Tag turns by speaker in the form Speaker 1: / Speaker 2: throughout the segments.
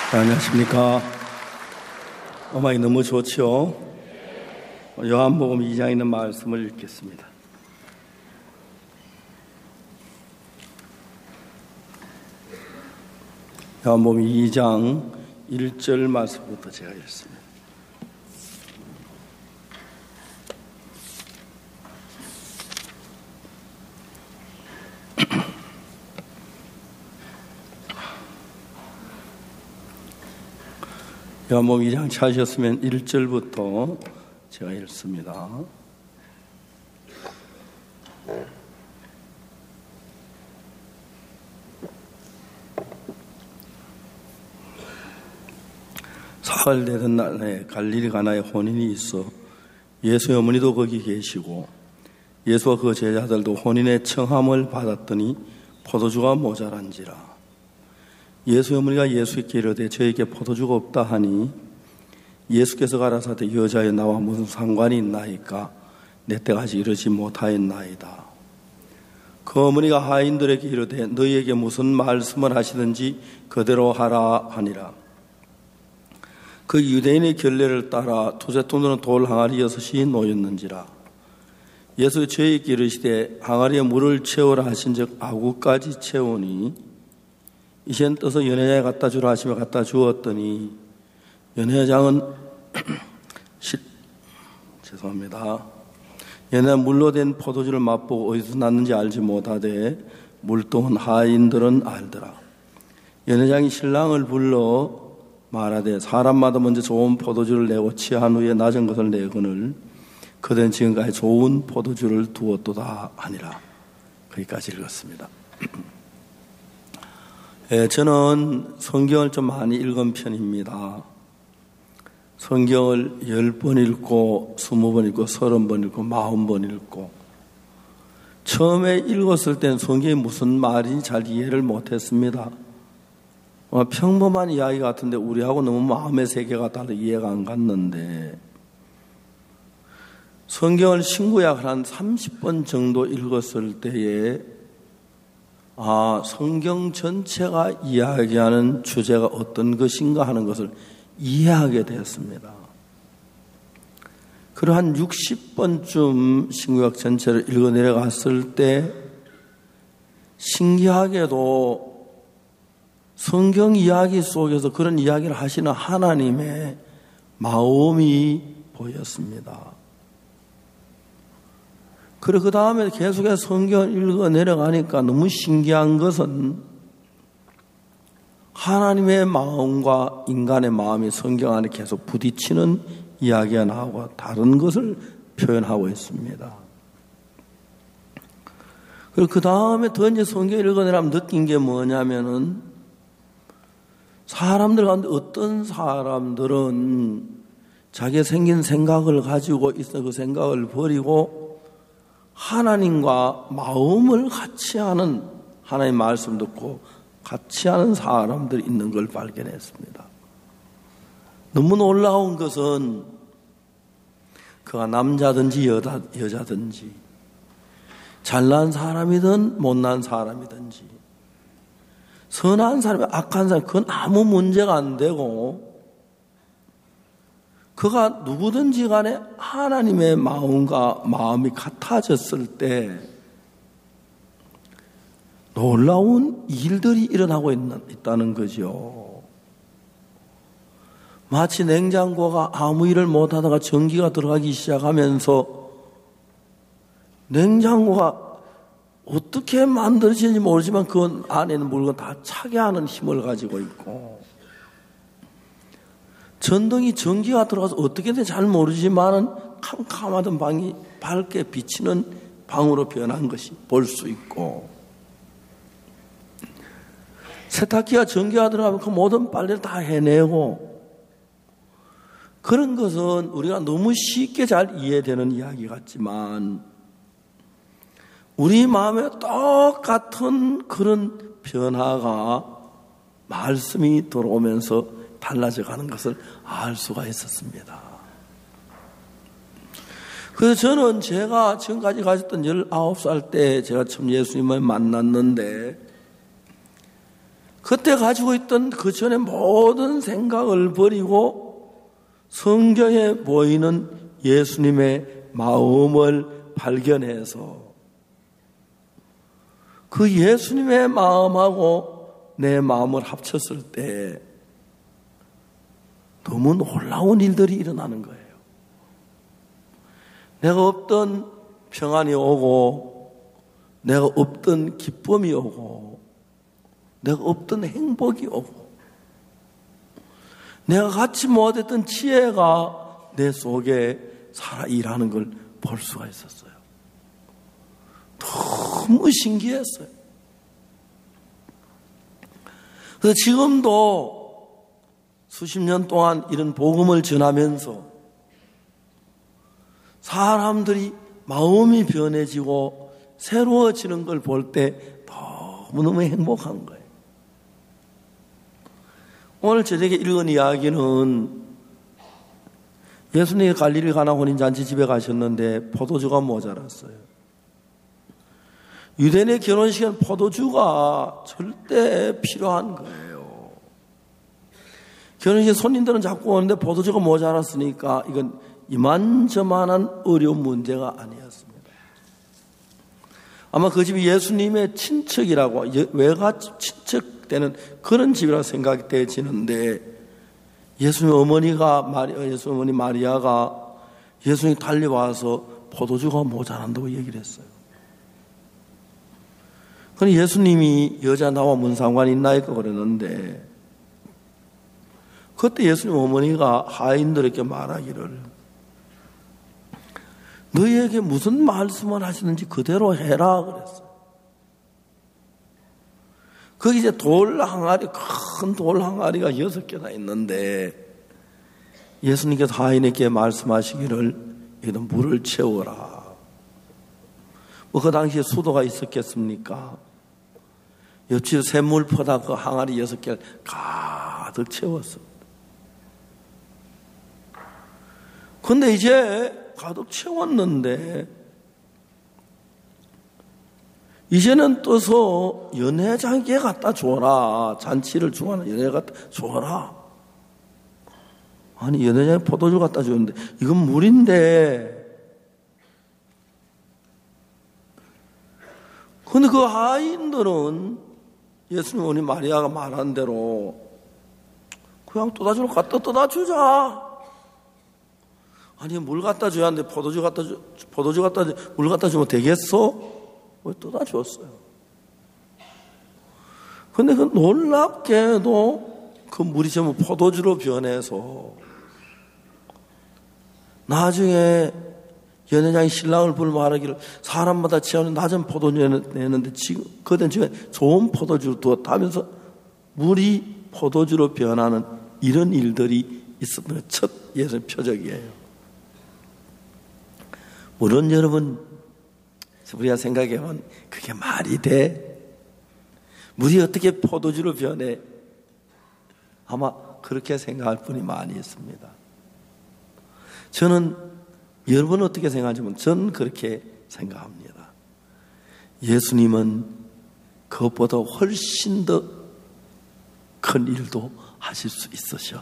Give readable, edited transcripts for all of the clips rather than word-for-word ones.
Speaker 1: 안녕하십니까. 음악이 너무 좋죠. 요한복음 2장에 있는 말씀을 읽겠습니다. 요한복음 2장 1절 말씀부터 제가 읽습니다. 요한복음 2장 찾으셨으면 1절부터 제가 읽습니다. 사흘 되던 날에 갈릴리 가나에 혼인이 있어 예수의 어머니도 거기 계시고 예수와 그 제자들도 혼인의 청함을 받았더니 포도주가 모자란지라. 예수의 어머니가 예수께 이르되 저에게 포도주가 없다 하니 예수께서 가라사대 여자여 나와 무슨 상관이 있나이까 내 때가 아직 이르지 못하였나이다. 그 어머니가 하인들에게 이르되 너희에게 무슨 말씀을 하시든지 그대로 하라 하니라. 그 유대인의 결례를 따라 두세톤으로 돌 항아리 6이 놓였는지라. 예수 저에게 이르시되 항아리에 물을 채우라 하신즉 아구까지 채우니 이젠 떠서 연회장에 갖다 주라 하시며 갖다 주었더니 연회장은 죄송합니다. 연회장 물로 된 포도주를 맛보고 어디서 났는지 알지 못하되 물동은 하인들은 알더라. 연회장이 신랑을 불러 말하되 사람마다 먼저 좋은 포도주를 내고 취한 후에 낮은 것을 내거늘 그대는 지금까지 좋은 포도주를 두었도다 하니라. 거기까지 읽었습니다. 저는 성경을 좀 많이 읽은 편입니다. 성경을 10번 읽고 20번 읽고 30번 읽고 40번 읽고 처음에 읽었을 땐 성경이 무슨 말인지 잘 이해를 못했습니다. 평범한 이야기 같은데 우리하고 너무 마음의 세계가 달라 이해가 안 갔는데 성경을 신구약을 한 30번 정도 읽었을 때에 성경 전체가 이야기하는 주제가 어떤 것인가 하는 것을 이해하게 되었습니다. 그리고 한 60번쯤 신구약 전체를 읽어 내려갔을 때 신기하게도 성경 이야기 속에서 그런 이야기를 하시는 하나님의 마음이 보였습니다. 그리고 그 다음에 계속해서 성경을 읽어 내려가니까 너무 신기한 것은 하나님의 마음과 인간의 마음이 성경 안에 계속 부딪히는 이야기가 나오고 다른 것을 표현하고 있습니다. 그리고 그 다음에 더 이제 성경을 읽어 내려가면 느낀 게 뭐냐면은 사람들 가운데 어떤 사람들은 자기의 생긴 생각을 가지고 있어 그 생각을 버리고 하나님과 마음을 같이 하는 하나님의 말씀 듣고 같이 하는 사람들이 있는 걸 발견했습니다. 너무 놀라운 것은 그가 남자든지 여자든지 잘난 사람이든 못난 사람이든지 선한 사람이 악한 사람 그건 아무 문제가 안 되고 그가 누구든지 간에 하나님의 마음과 마음이 같아졌을 때 놀라운 일들이 일어나고 있다는 거죠. 마치 냉장고가 아무 일을 못하다가 전기가 들어가기 시작하면서 냉장고가 어떻게 만들어지는지 모르지만 그 안에 있는 물건 다 차게 하는 힘을 가지고 있고 전등이 전기가 들어가서 어떻게 되는지 잘 모르지만은 캄캄하던 방이 밝게 비치는 방으로 변한 것이 볼 수 있고 세탁기가 전기가 들어가면 그 모든 빨래를 다 해내고 그런 것은 우리가 너무 쉽게 잘 이해되는 이야기 같지만 우리 마음에 똑같은 그런 변화가 말씀이 들어오면서 달라져 가는 것을 알 수가 있었습니다. 그래서 저는 제가 지금까지 가졌던 19살 때 제가 처음 예수님을 만났는데 그때 가지고 있던 그 전에 모든 생각을 버리고 성경에 보이는 예수님의 마음을 발견해서 그 예수님의 마음하고 내 마음을 합쳤을 때 너무 놀라운 일들이 일어나는 거예요. 내가 없던 평안이 오고, 내가 없던 기쁨이 오고, 내가 없던 행복이 오고, 내가 갖지 못했던 지혜가 내 속에 살아 일하는 걸 볼 수가 있었어요. 너무 신기했어요. 그래서 지금도 수십 년 동안 이런 복음을 전하면서 사람들이 마음이 변해지고 새로워지는 걸 볼 때 너무너무 행복한 거예요. 오늘 저녁에 읽은 이야기는 예수님이 갈릴리 가나 혼인잔치 집에 가셨는데 포도주가 모자랐어요. 유대인의 결혼식엔 포도주가 절대 필요한 거예요. 결혼식에 손님들은 자꾸 오는데 포도주가 모자랐으니까 이건 이만저만한 어려운 문제가 아니었습니다. 아마 그 집이 예수님의 친척이라고, 외갓 친척되는 그런 집이라고 생각이 되지는데, 예수님 어머니가, 예수 어머니 마리아가 예수님이 달려와서 포도주가 모자란다고 얘기를 했어요. 그럼 예수님이 여자 나와 뭔 상관이 있나이까 그랬는데, 그때 예수님 어머니가 하인들에게 말하기를, 너희에게 무슨 말씀을 하시는지 그대로 해라 그랬어요. 거기 이제 돌 항아리, 큰 돌 항아리가 6개나 있는데 예수님께서 하인에게 말씀하시기를 이런 물을 채워라. 뭐 그 당시에 수도가 있었겠습니까? 옆집에 샘물 퍼다 그 항아리 6개를 가득 채웠습니다. 근데 이제 가득 채웠는데 이제는 떠서 연회장에 갖다 줘라. 잔치를 중하는 연회 갖다 줘라. 아니 연회장에 포도주 갖다 주는데 이건 물인데. 근데 그 하인들은 예수님 어머니 마리아가 말한 대로 그냥 떠다주러 갖다 떠다주자. 아니 물 갖다 줘야 하는데 포도주 갖다 물 갖다 주면 되겠어? 왜 떠다 줬어요? 근데 그 놀랍게도 그 물이 전부 포도주로 변해서 나중에 연회장이 신랑을 불러 말하기를 사람마다 취하는 낮은 포도주를 내는데 지금 그때는 지금 좋은 포도주를 두었다 하면서 물이 포도주로 변하는 이런 일들이 있었던 첫 예수 표적이에요. 물론 여러분 우리가 생각해보면 그게 말이 돼? 물이 어떻게 포도주로 변해? 아마 그렇게 생각할 분이 많이 있습니다. 저는 여러분 어떻게 생각하시면 저는 그렇게 생각합니다. 예수님은 그것보다 훨씬 더 큰 일도 하실 수 있으셔.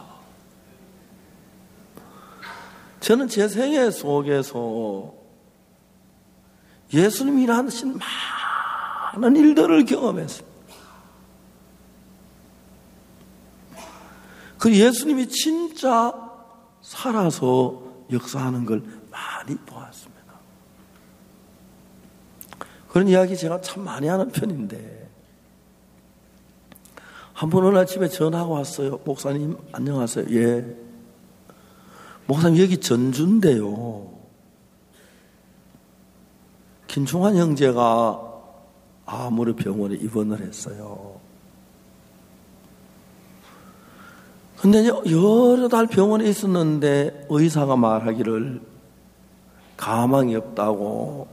Speaker 1: 저는 제 생애 속에서 예수님이 하신 많은 일들을 경험했습니다. 그 예수님이 진짜 살아서 역사하는 걸 많이 보았습니다. 그런 이야기 제가 참 많이 하는 편인데 한 번 어느 아침에 전화가 왔어요. 목사님 안녕하세요. 예. 목사님 여기 전주인데요. 김충환 형제가 암으로 병원에 입원을 했어요. 근데 여러 달 병원에 있었는데 의사가 말하기를 가망이 없다고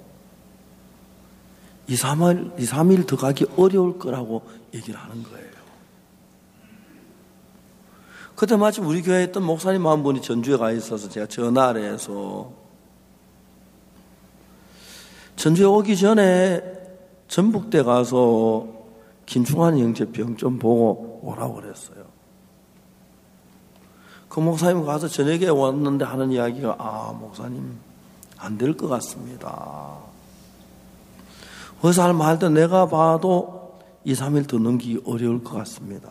Speaker 1: 2, 3일 더 가기 어려울 거라고 얘기를 하는 거예요. 그때 마침 우리 교회에 있던 목사님 한 분이 전주에 가 있어서 제가 전화를 해서 전주에 오기 전에 전북대 가서 김충환 형제 병 좀 보고 오라고 그랬어요. 그 목사님 가서 저녁에 왔는데 하는 이야기가 목사님 안 될 것 같습니다. 의사 말도 내가 봐도 2, 3일 더 넘기기 어려울 것 같습니다.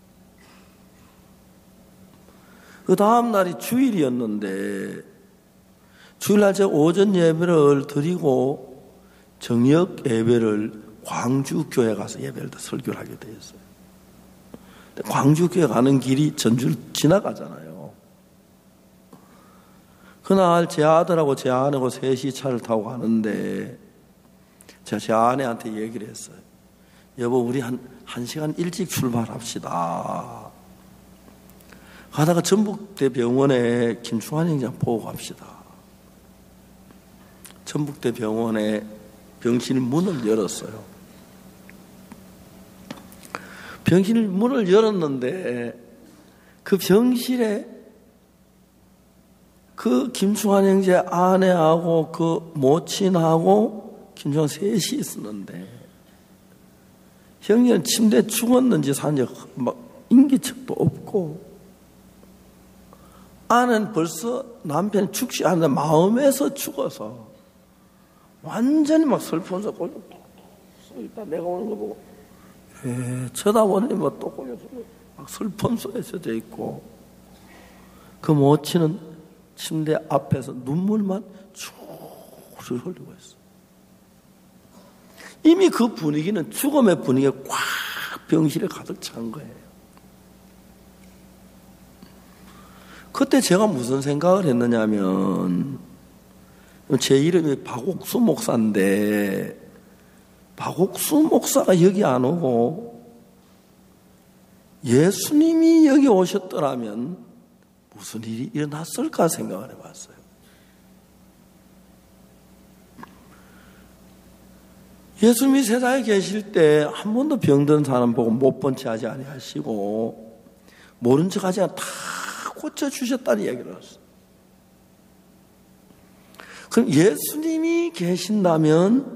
Speaker 1: 그 다음 날이 주일이었는데 주일날 제가 오전 예배를 드리고 저녁 예배를 광주교회 가서 예배를 설교를 하게 되었어요. 광주교회 가는 길이 전주를 지나가잖아요. 그날 제 아들하고 제 아내하고 셋이 차를 타고 가는데 제가 제 아내한테 얘기를 했어요. 여보, 우리 한 시간 일찍 출발합시다. 가다가 전북대병원에 김충환 형제 보고 갑시다. 전북대병원에 병실 문을 열었어요. 병실 문을 열었는데 그 병실에 그 김충환 형제 아내하고 그 모친하고 김충환 셋이 있었는데 형제는 침대에 죽었는지 산지 막 인기척도 없고 아내는 벌써 남편이 죽지 않는데 마음에서 죽어서 완전히 막 슬퍼서 꼴 있다 내가 오는 거 보고 쳐다보니 뭐 또 꼴려서 막 슬픔 속에 젖어 있고 그 모친은 침대 앞에서 눈물만 쭉 흘리고 있어. 이미 그 분위기는 죽음의 분위기가 꽉 병실에 가득 찬 거예요. 그때 제가 무슨 생각을 했느냐면 제 이름이 박옥수 목사인데 박옥수 목사가 여기 안 오고 예수님이 여기 오셨더라면 무슨 일이 일어났을까 생각을 해봤어요. 예수님이 세상에 계실 때 한 번도 병든 사람 보고 못 본 채 하지 아니하시고 모른 척 하지 않고 다 고쳐주셨다는 이야기를 했어요. 그럼 예수님이 계신다면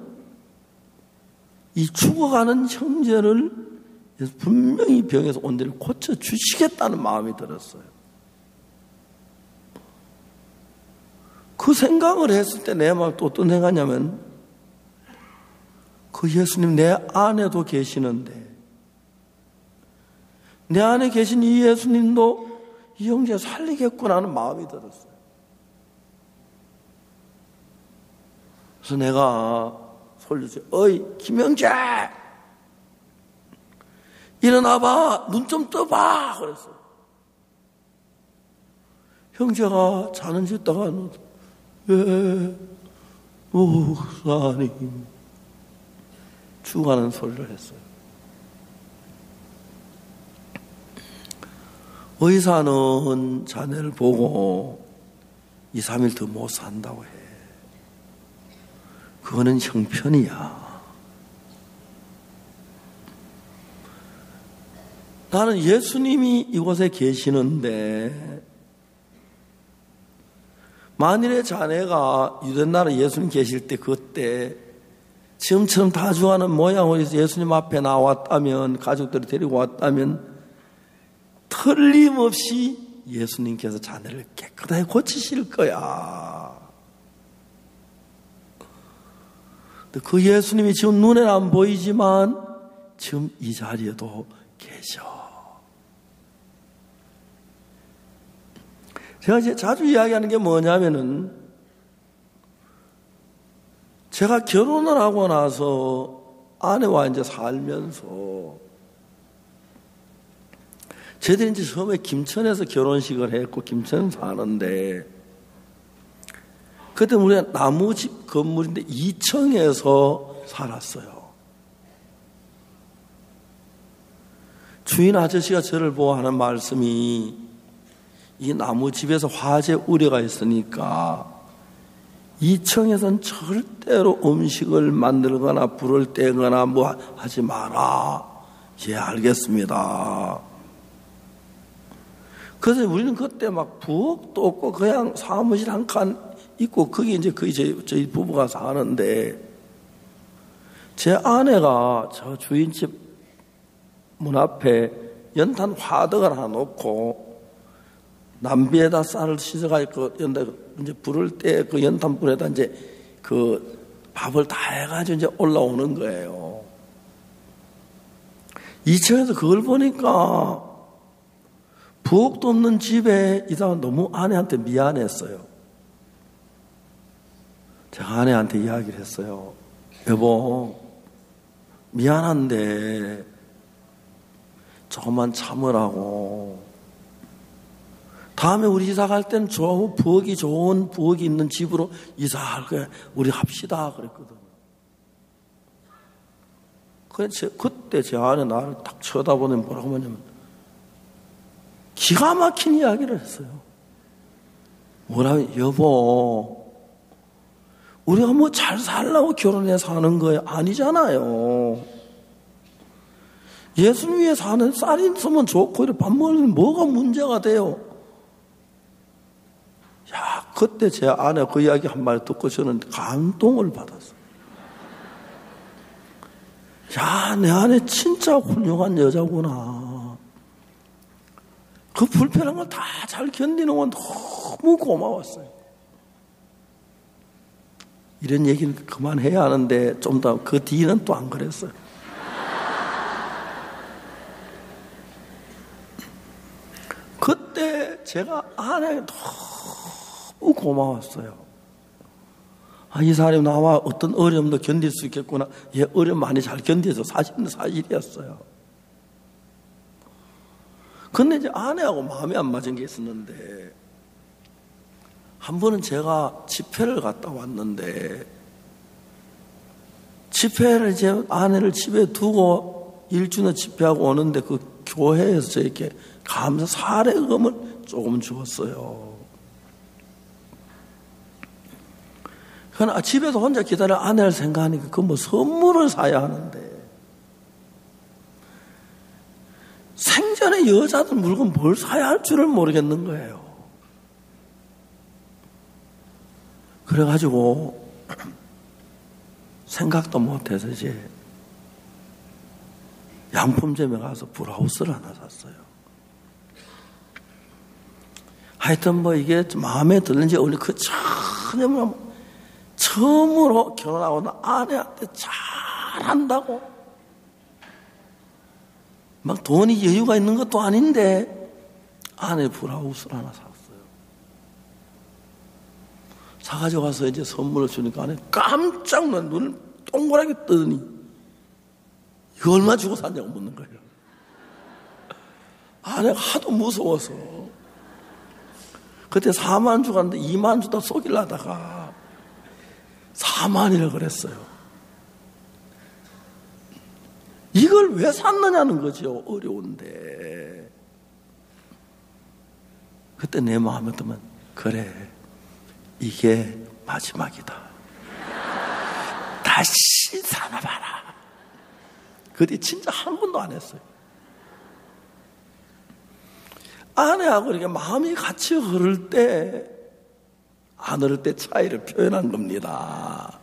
Speaker 1: 이 죽어가는 형제를 분명히 병에서 온 데를 고쳐주시겠다는 마음이 들었어요. 그 생각을 했을 때 내 마음이 또 어떤 생각이냐면 그 예수님 내 안에도 계시는데 내 안에 계신 이 예수님도 이 형제 살리겠구나 하는 마음이 들었어요. 그래서 내가 소리를 어이 김형제 일어나봐 눈 좀 떠봐 그랬어요. 형제가 자는 집 있다가 예 목사님 죽어가는 소리를 했어요. 의사는 자네를 보고 2, 3일 더 못 산다고 해. 그거는 형편이야. 나는 예수님이 이곳에 계시는데 만일에 자네가 유대나라 예수님 계실 때 그때 지금처럼 다 죽어가는 모양으로 예수님 앞에 나왔다면 가족들을 데리고 왔다면 틀림없이 예수님께서 자네를 깨끗하게 고치실 거야. 그 예수님이 지금 눈에는 안 보이지만 지금 이 자리에도 계셔. 제가 이제 자주 이야기하는 게 뭐냐면은 제가 결혼을 하고 나서 아내와 이제 살면서 저희들이 이제 처음에 김천에서 결혼식을 했고 김천 사는데 그때 우리가 나무집 건물인데 2층에서 살았어요. 주인 아저씨가 저를 보고 하는 말씀이 이 나무집에서 화재 우려가 있으니까 2층에서는 절대로 음식을 만들거나 불을 떼거나 뭐 하지 마라. 예, 알겠습니다. 그래서 우리는 그때 막 부엌도 없고 그냥 사무실 한 칸 있고 거기 이제 거의 저희 부부가 사는데 제 아내가 저 주인집 문 앞에 연탄 화덕을 하나 놓고 남비에다 쌀을 씻어가지고 이제 불을 때 그 연탄 불에다 이제 그 밥을 다 해가지고 이제 올라오는 거예요. 2층에서 그걸 보니까 부엌도 없는 집에 이 사람 너무 아내한테 미안했어요. 제가 아내한테 이야기를 했어요. 여보, 미안한데 조금만 참으라고. 다음에 우리 이사 갈 때는 부엌이 좋은 부엌이 있는 집으로 이사할 거야. 우리 합시다. 그랬거든. 그때 제 아내 나를 딱 쳐다보니 뭐라고 하냐면 기가 막힌 이야기를 했어요. 뭐라면 여보, 우리가 뭐 잘 살라고 결혼해서 하는 거예요? 아니잖아요. 예수님 위해 사는 쌀이 있으면 좋고 이렇게 밥 먹으면 뭐가 문제가 돼요? 야, 그때 제 아내가 그 이야기 한마디 듣고 저는 감동을 받았어요. 야, 내 아내 진짜 훌륭한 여자구나. 그 불편한 걸 다 잘 견디는 건 너무 고마웠어요. 이런 얘기는 그만해야 하는데 좀 더 그 뒤는 또 안 그랬어요. 그때 제가 아내가 너무 고마웠어요. 아, 이 사람이 나와 어떤 어려움도 견딜 수 있겠구나. 얘 어려움 많이 잘 견뎌서 사실이었어요. 근데 이제 아내하고 마음이 안 맞은 게 있었는데, 한 번은 제가 집회를 갔다 왔는데, 집회를 이제 아내를 집에 두고 일주일 집회하고 오는데 그 교회에서 저에게 감사 사례금을 조금 주었어요. 그러나 집에서 혼자 기다려 아내를 생각하니까 그 뭐 선물을 사야 하는데, 생전에 여자들 물건 뭘 사야 할 줄을 모르겠는 거예요. 그래가지고 생각도 못해서 이제 양품점에 가서 브라우스를 하나 샀어요. 하여튼 뭐 이게 마음에 들는지 원래 그 처음으로 결혼하고 나 아내한테 잘한다고 막 돈이 여유가 있는 것도 아닌데 아내 브라우스를 하나 샀어요. 사가지고 와서 이제 선물을 주니까 아내 깜짝 놀라 눈을 동그랗게 뜨더니 이거 얼마 주고 샀냐고 묻는 거예요. 아내가 하도 무서워서 그때 4만 주고 갔는데 2만 주다 속이려다가 4만이라고 그랬어요. 이걸 왜 샀느냐는 거죠. 어려운데. 그때 내 마음에 들면 그래, 이게 마지막이다. 다시 살아봐라. 그때 진짜 한 번도 안 했어요. 아내하고 이렇게 마음이 같이 흐를 때, 안 흐를 때 차이를 표현한 겁니다.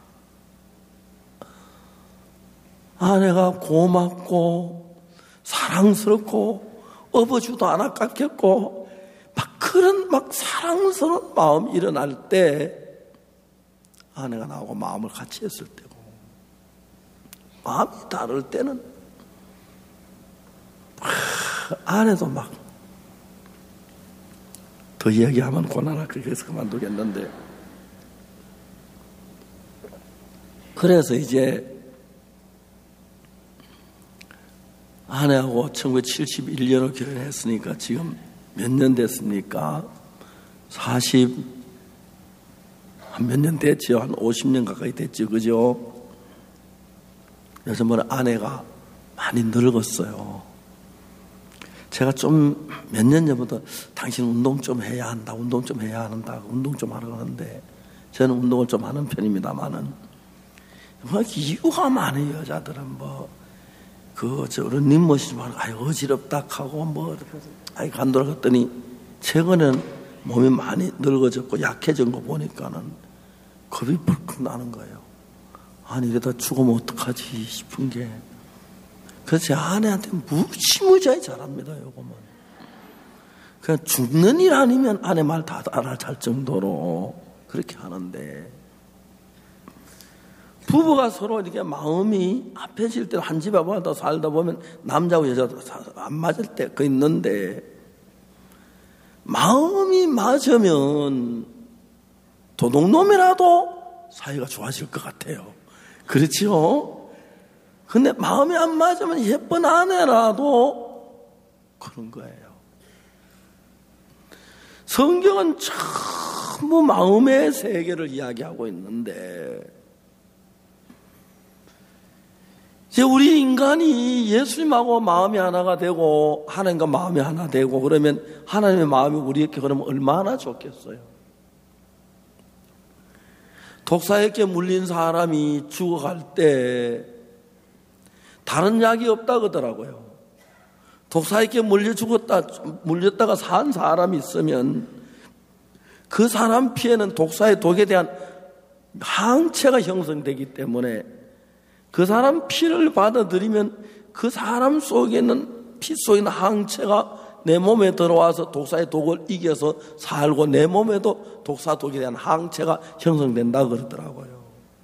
Speaker 1: 아내가 고맙고 사랑스럽고 업어주도 안 아깝겠고 막 그런 막 사랑스러운 마음이 일어날 때 아내가 나하고 마음을 같이 했을 때고, 마음이 다를 때는 아내도 막 더 이야기하면 곤란할 거 그래서 그만두겠는데, 그래서 이제 아내하고 1971년으로 결혼했으니까 지금 몇 년 됐습니까? 몇 년 됐죠? 한 50년 가까이 됐죠, 그죠? 요즘은 아내가 많이 늙었어요. 제가 좀 몇 년 전부터 당신 운동 좀 해야 한다, 운동 좀 해야 한다, 운동 좀 하라고 하는데 저는 운동을 좀 하는 편입니다만은 뭐 이유가 많아요. 여자들은 뭐 런닝머신 말고 어지럽다 하고 뭐 이렇게 간돌아갔더니 최근에는 몸이 많이 늙어졌고 약해진 거 보니까는 겁이 벌컥 나는 거예요. 아니 이러다 죽으면 어떡하지 싶은 게, 그래서 제 아내한테 무지무지하게 잘합니다. 요거만. 그냥 죽는 일 아니면 아내 말 다 알아잘 정도로 그렇게 하는데, 부부가 서로 이렇게 마음이 합해질 때 한 집에 와서 살다 보면 남자하고 여자도 안 맞을 때가 있는데, 마음이 맞으면 도둑놈이라도 사이가 좋아질 것 같아요. 그렇지요? 근데 마음이 안 맞으면 예쁜 아내라도 그런 거예요. 성경은 전부 마음의 세계를 이야기하고 있는데, 이제 우리 인간이 예수님하고 마음이 하나가 되고 하나님과 마음이 하나 되고 그러면 하나님의 마음이 우리에게 그러면 얼마나 좋겠어요. 독사에게 물린 사람이 죽어갈 때 다른 약이 없다 그러더라고요. 독사에게 물렸다가 산 사람이 있으면 그 사람 피에는 독사의 독에 대한 항체가 형성되기 때문에 그 사람 피를 받아들이면 그 사람 속에 있는 피 속에 있는 항체가 내 몸에 들어와서 독사의 독을 이겨서 살고 내 몸에도 독사 독에 대한 항체가 형성된다 그러더라고요.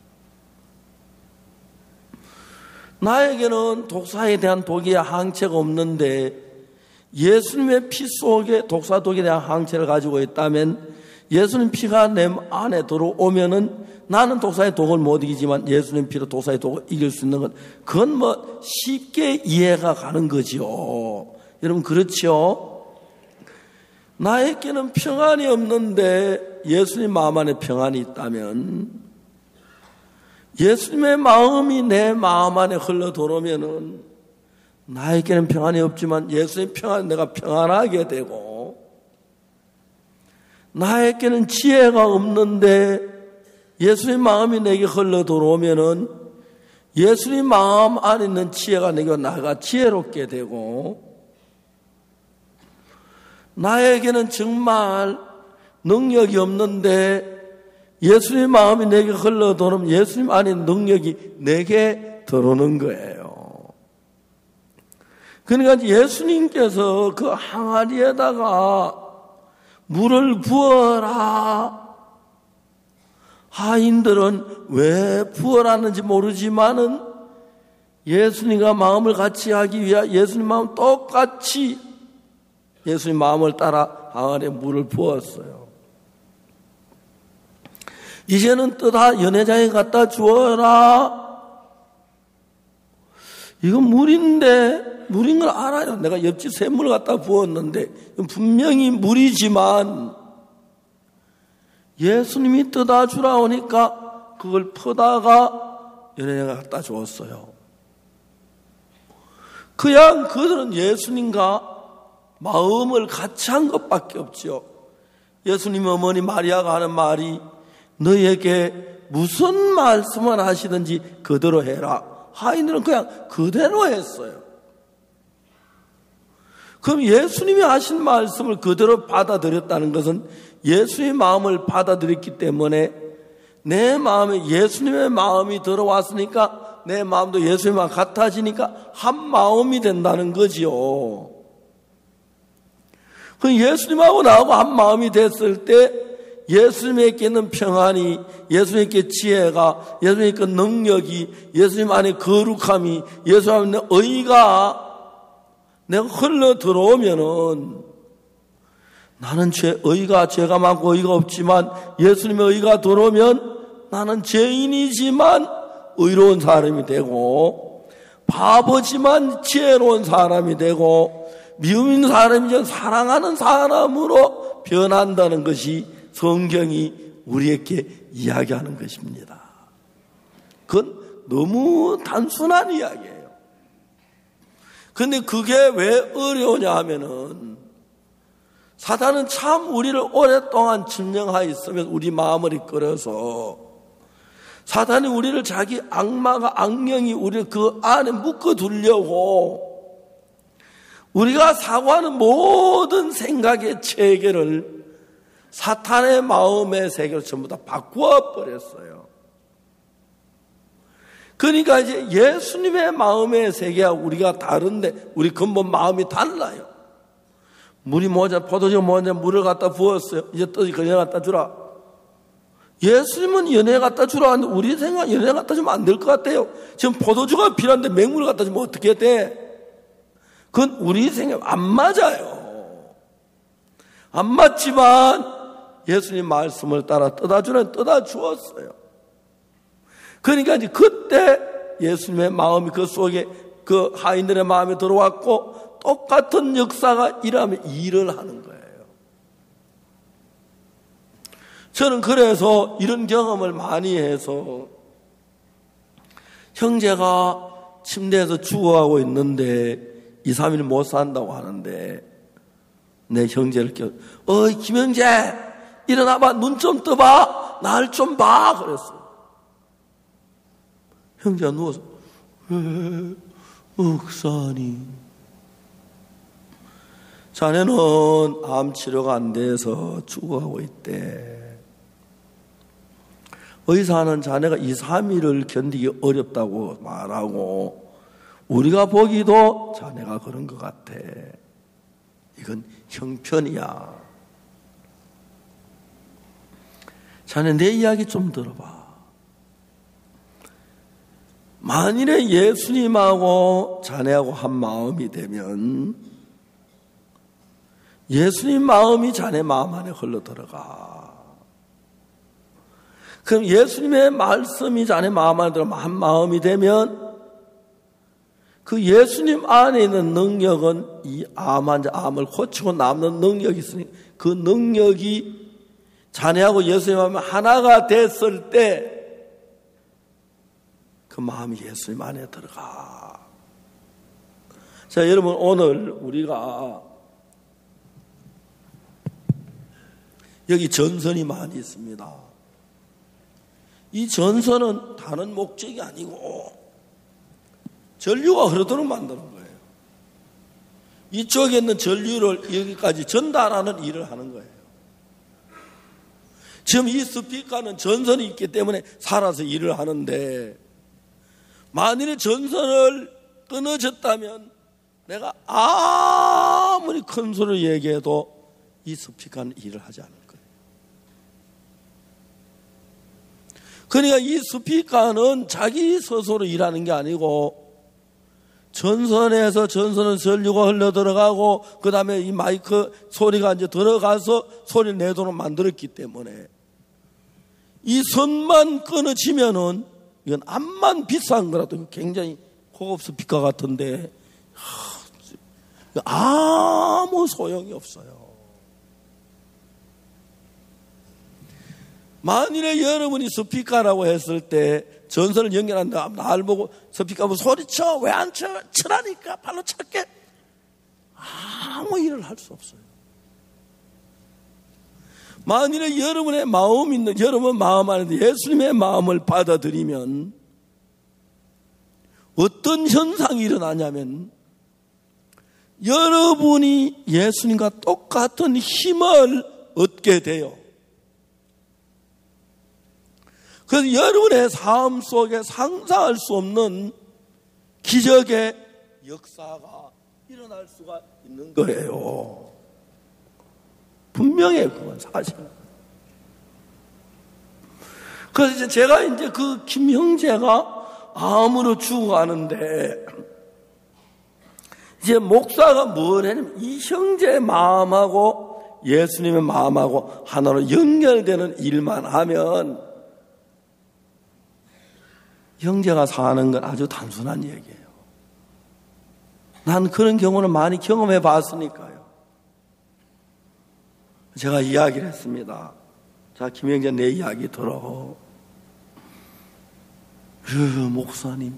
Speaker 1: 나에게는 독사에 대한 독의 항체가 없는데 예수님의 피 속에 독사 독에 대한 항체를 가지고 있다면 예수님 피가 내 안에 들어오면은 나는 독사의 독을 못 이기지만 예수님 피로 독사의 독을 이길 수 있는 건 그건 뭐 쉽게 이해가 가는 거죠. 여러분 그렇죠? 나에게는 평안이 없는데 예수님 마음 안에 평안이 있다면, 예수님의 마음이 내 마음 안에 흘러 들어오면은 나에게는 평안이 없지만 예수님의 평안 내가 평안하게 되고, 나에게는 지혜가 없는데 예수님 마음이 내게 흘러 들어오면은 예수님 마음 안에 있는 지혜가 내게 나가 지혜롭게 되고, 나에게는 정말 능력이 없는데 예수님 마음이 내게 흘러 들어오면 예수님 안에 있는 능력이 내게 들어오는 거예요. 그러니까 예수님께서 그 항아리에다가 물을 부어라. 하인들은 왜 부어라는지 모르지만은 예수님과 마음을 같이 하기 위해 예수님 마음 똑같이 예수님 마음을 따라 항아리에 물을 부었어요. 이제는 뜨다 연회장에 갖다 주어라. 이건 물인데, 물인 걸 알아요. 내가 옆집 샘물을 갖다 부었는데 분명히 물이지만 예수님이 뜨다 주라 오니까 그걸 퍼다가 연회장에 갖다 주었어요. 그냥 그들은 예수님과 마음을 같이 한 것밖에 없죠. 예수님 어머니 마리아가 하는 말이 너에게 무슨 말씀을 하시든지 그대로 해라. 하인들은 그냥 그대로 했어요. 그럼 예수님이 하신 말씀을 그대로 받아들였다는 것은 예수의 마음을 받아들였기 때문에 내 마음에 예수님의 마음이 들어왔으니까 내 마음도 예수의 마음 같아지니까 한 마음이 된다는 거지요. 그 예수님하고 나하고 한 마음이 됐을 때 예수님에게 있는 평안이, 예수님께 지혜가, 예수님께 능력이, 예수님 안에 거룩함이, 예수님 안에 있는 의가 내가 흘러 들어오면은 나는 죄가 많고 의가 없지만 예수님의 의가 들어오면 나는 죄인이지만 의로운 사람이 되고, 바보지만 지혜로운 사람이 되고, 미움인 사람이지만 사랑하는 사람으로 변한다는 것이 성경이 우리에게 이야기하는 것입니다. 그건 너무 단순한 이야기예요. 그런데 그게 왜 어려우냐 하면은 사탄은 참 우리를 오랫동안 점령하였으면서 우리 마음을 이끌어서 사탄이 우리를 자기 악령이 우리를 그 안에 묶어두려고 우리가 사고하는 모든 생각의 체계를 사탄의 마음의 세계로 전부 다 바꾸어 버렸어요. 그러니까 이제 예수님의 마음의 세계와 우리가 다른데 우리 근본 마음이 달라요. 물이 모자, 포도주 모자 물을 갖다 부었어요. 이제 떠지 그냥 갖다 주라. 예수님은 연애 갖다 주라 하는데 우리 생각 연애 갖다 주면 안 될 것 같아요. 지금 포도주가 필요한데 맹물을 갖다 주면 어떻게 돼? 그건 우리 생각 안 맞아요. 안 맞지만 예수님 말씀을 따라 떠다 주는 떠다 주었어요. 그러니까 이제 그때 예수님의 마음이 그 속에 그 하인들의 마음에 들어왔고 똑같은 역사가 일하면 일을 하는 거예요. 저는 그래서 이런 경험을 많이 해서 형제가 침대에서 죽어가고 있는데 2, 3일 못 산다고 하는데 내 형제를 어이 김형제 일어나봐 눈 좀 떠봐 날 좀 봐 그랬어요. 형제가 누워서 목사님 자네는 암 치료가 안 돼서 죽어가고 있대. 의사는 자네가 2, 3일을 견디기 어렵다고 말하고 우리가 보기도 자네가 그런 것 같아. 이건 형편이야. 자네 내 이야기 좀 들어봐. 만일에 예수님하고 자네하고 한 마음이 되면 예수님 마음이 자네 마음 안에 흘러들어가. 그럼 예수님의 말씀이 자네 마음 안에 들어가면 한 마음이 되면 그 예수님 안에 있는 능력은 이 암 환자 암을 고치고 남는 능력이 있으니 그 능력이 자네하고 예수님 마음이 하나가 됐을 때 그 마음이 예수님 안에 들어가. 자, 여러분 오늘 우리가 여기 전선이 많이 있습니다. 이 전선은 다른 목적이 아니고 전류가 흐르도록 만드는 거예요. 이쪽에 있는 전류를 여기까지 전달하는 일을 하는 거예요. 지금 이 스피커는 전선이 있기 때문에 살아서 일을 하는데 만일에 전선을 끊어졌다면 내가 아무리 큰 소리를 얘기해도 이 스피커는 일을 하지 않을 거예요. 그러니까 이 스피커는 자기 스스로 일하는 게 아니고 전선에서 전선은 전류가 흘러 들어가고 그 다음에 이 마이크 소리가 이제 들어가서 소리를 내도록 만들었기 때문에 이 선만 끊어지면은 이건 암만 비싼 거라도 굉장히 고급 스피커 같은데 아무 소용이 없어요. 만일에 여러분이 스피커라고 했을 때 전선을 연결한다 날 보고 스피커 소리쳐 왜 안 쳐? 치라니까 발로 찰게. 아무 일을 할 수 없어요. 만일에 여러분의 마음 있는 여러분 마음 안에 예수님의 마음을 받아들이면 어떤 현상이 일어나냐면 여러분이 예수님과 똑같은 힘을 얻게 돼요. 그래서 여러분의 삶 속에 상상할 수 없는 기적의 역사가 일어날 수가 있는 거예요. 분명해요, 그건 사실. 그래서 이제 제가 이제 그 김 형제가 암으로 죽어가는데 이제 목사가 뭘 했냐면 이 형제의 마음하고 예수님의 마음하고 하나로 연결되는 일만 하면 형제가 사는 건 아주 단순한 얘기예요. 난 그런 경우는 많이 경험해 봤으니까요. 제가 이야기를 했습니다. 자, 김형제 내 이야기 들어. 목사님,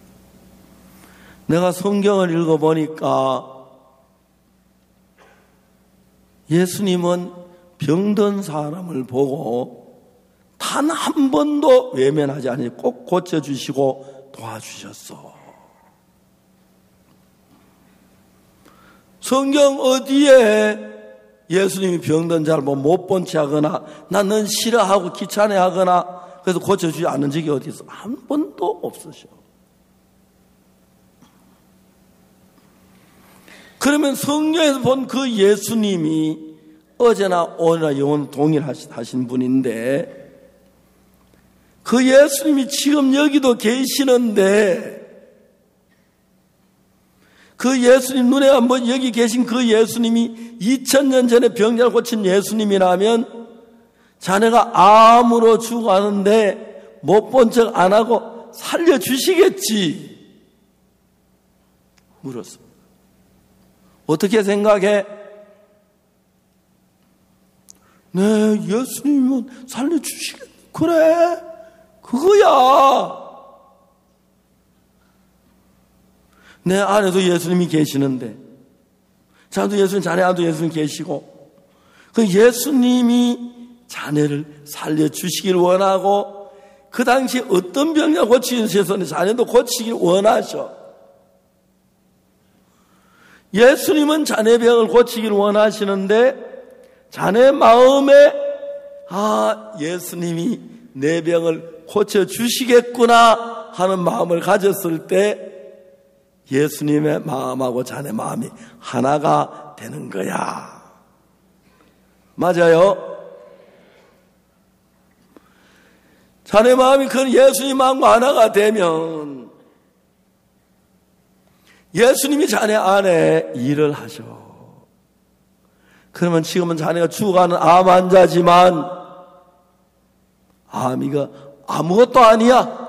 Speaker 1: 내가 성경을 읽어보니까 예수님은 병든 사람을 보고 단 한 번도 외면하지 않으니 꼭 고쳐주시고 도와주셨어. 성경 어디에 예수님이 병든 자를 못 본 채 하거나 나는 싫어하고 귀찮아하거나 그래서 고쳐주지 않은 적이 어디 있어? 한 번도 없으셔. 그러면 성경에서 본 그 예수님이 어제나 오늘나 영원 동일하신 분인데, 그 예수님이 지금 여기도 계시는데, 그 예수님 눈에 한번 여기 계신 그 예수님이 2000년 전에 병자를 고친 예수님이라면 자네가 암으로 죽어가는데 못 본 척 안 하고 살려주시겠지 물었습니다. 어떻게 생각해? 네, 예수님은 살려주시겠지. 그래, 그거야. 내 안에도 예수님이 계시는데, 자도 예수님, 자네 안에도 예수님 계시고, 그 예수님이 자네를 살려주시길 원하고, 그 당시에 어떤 병을 고치기 위해서는 자네도 고치길 원하셔. 예수님은 자네 병을 고치길 원하시는데, 자네 마음에, 예수님이 내 병을 고쳐주시겠구나 하는 마음을 가졌을 때, 예수님의 마음하고 자네 마음이 하나가 되는 거야. 맞아요? 자네 마음이 그 예수님 마음과 하나가 되면 예수님이 자네 안에 일을 하셔. 그러면 지금은 자네가 죽어가는 암 환자지만 암이가 아무것도 아니야.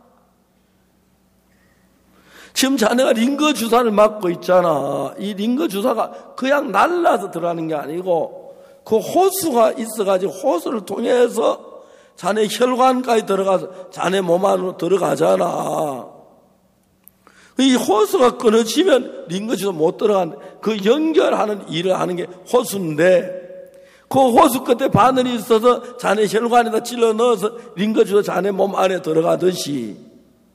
Speaker 1: 지금 자네가 링거 주사를 맞고 있잖아. 이 링거 주사가 그냥 날라서 들어가는 게 아니고 그 호수가 있어가지고 호수를 통해서 자네 혈관까지 들어가서 자네 몸 안으로 들어가잖아. 이 호수가 끊어지면 링거 주사 못 들어가는 그 연결하는 일을 하는 게 호수인데, 그 호수 끝에 바늘이 있어서 자네 혈관에다 찔러 넣어서 링거 주사 자네 몸 안에 들어가듯이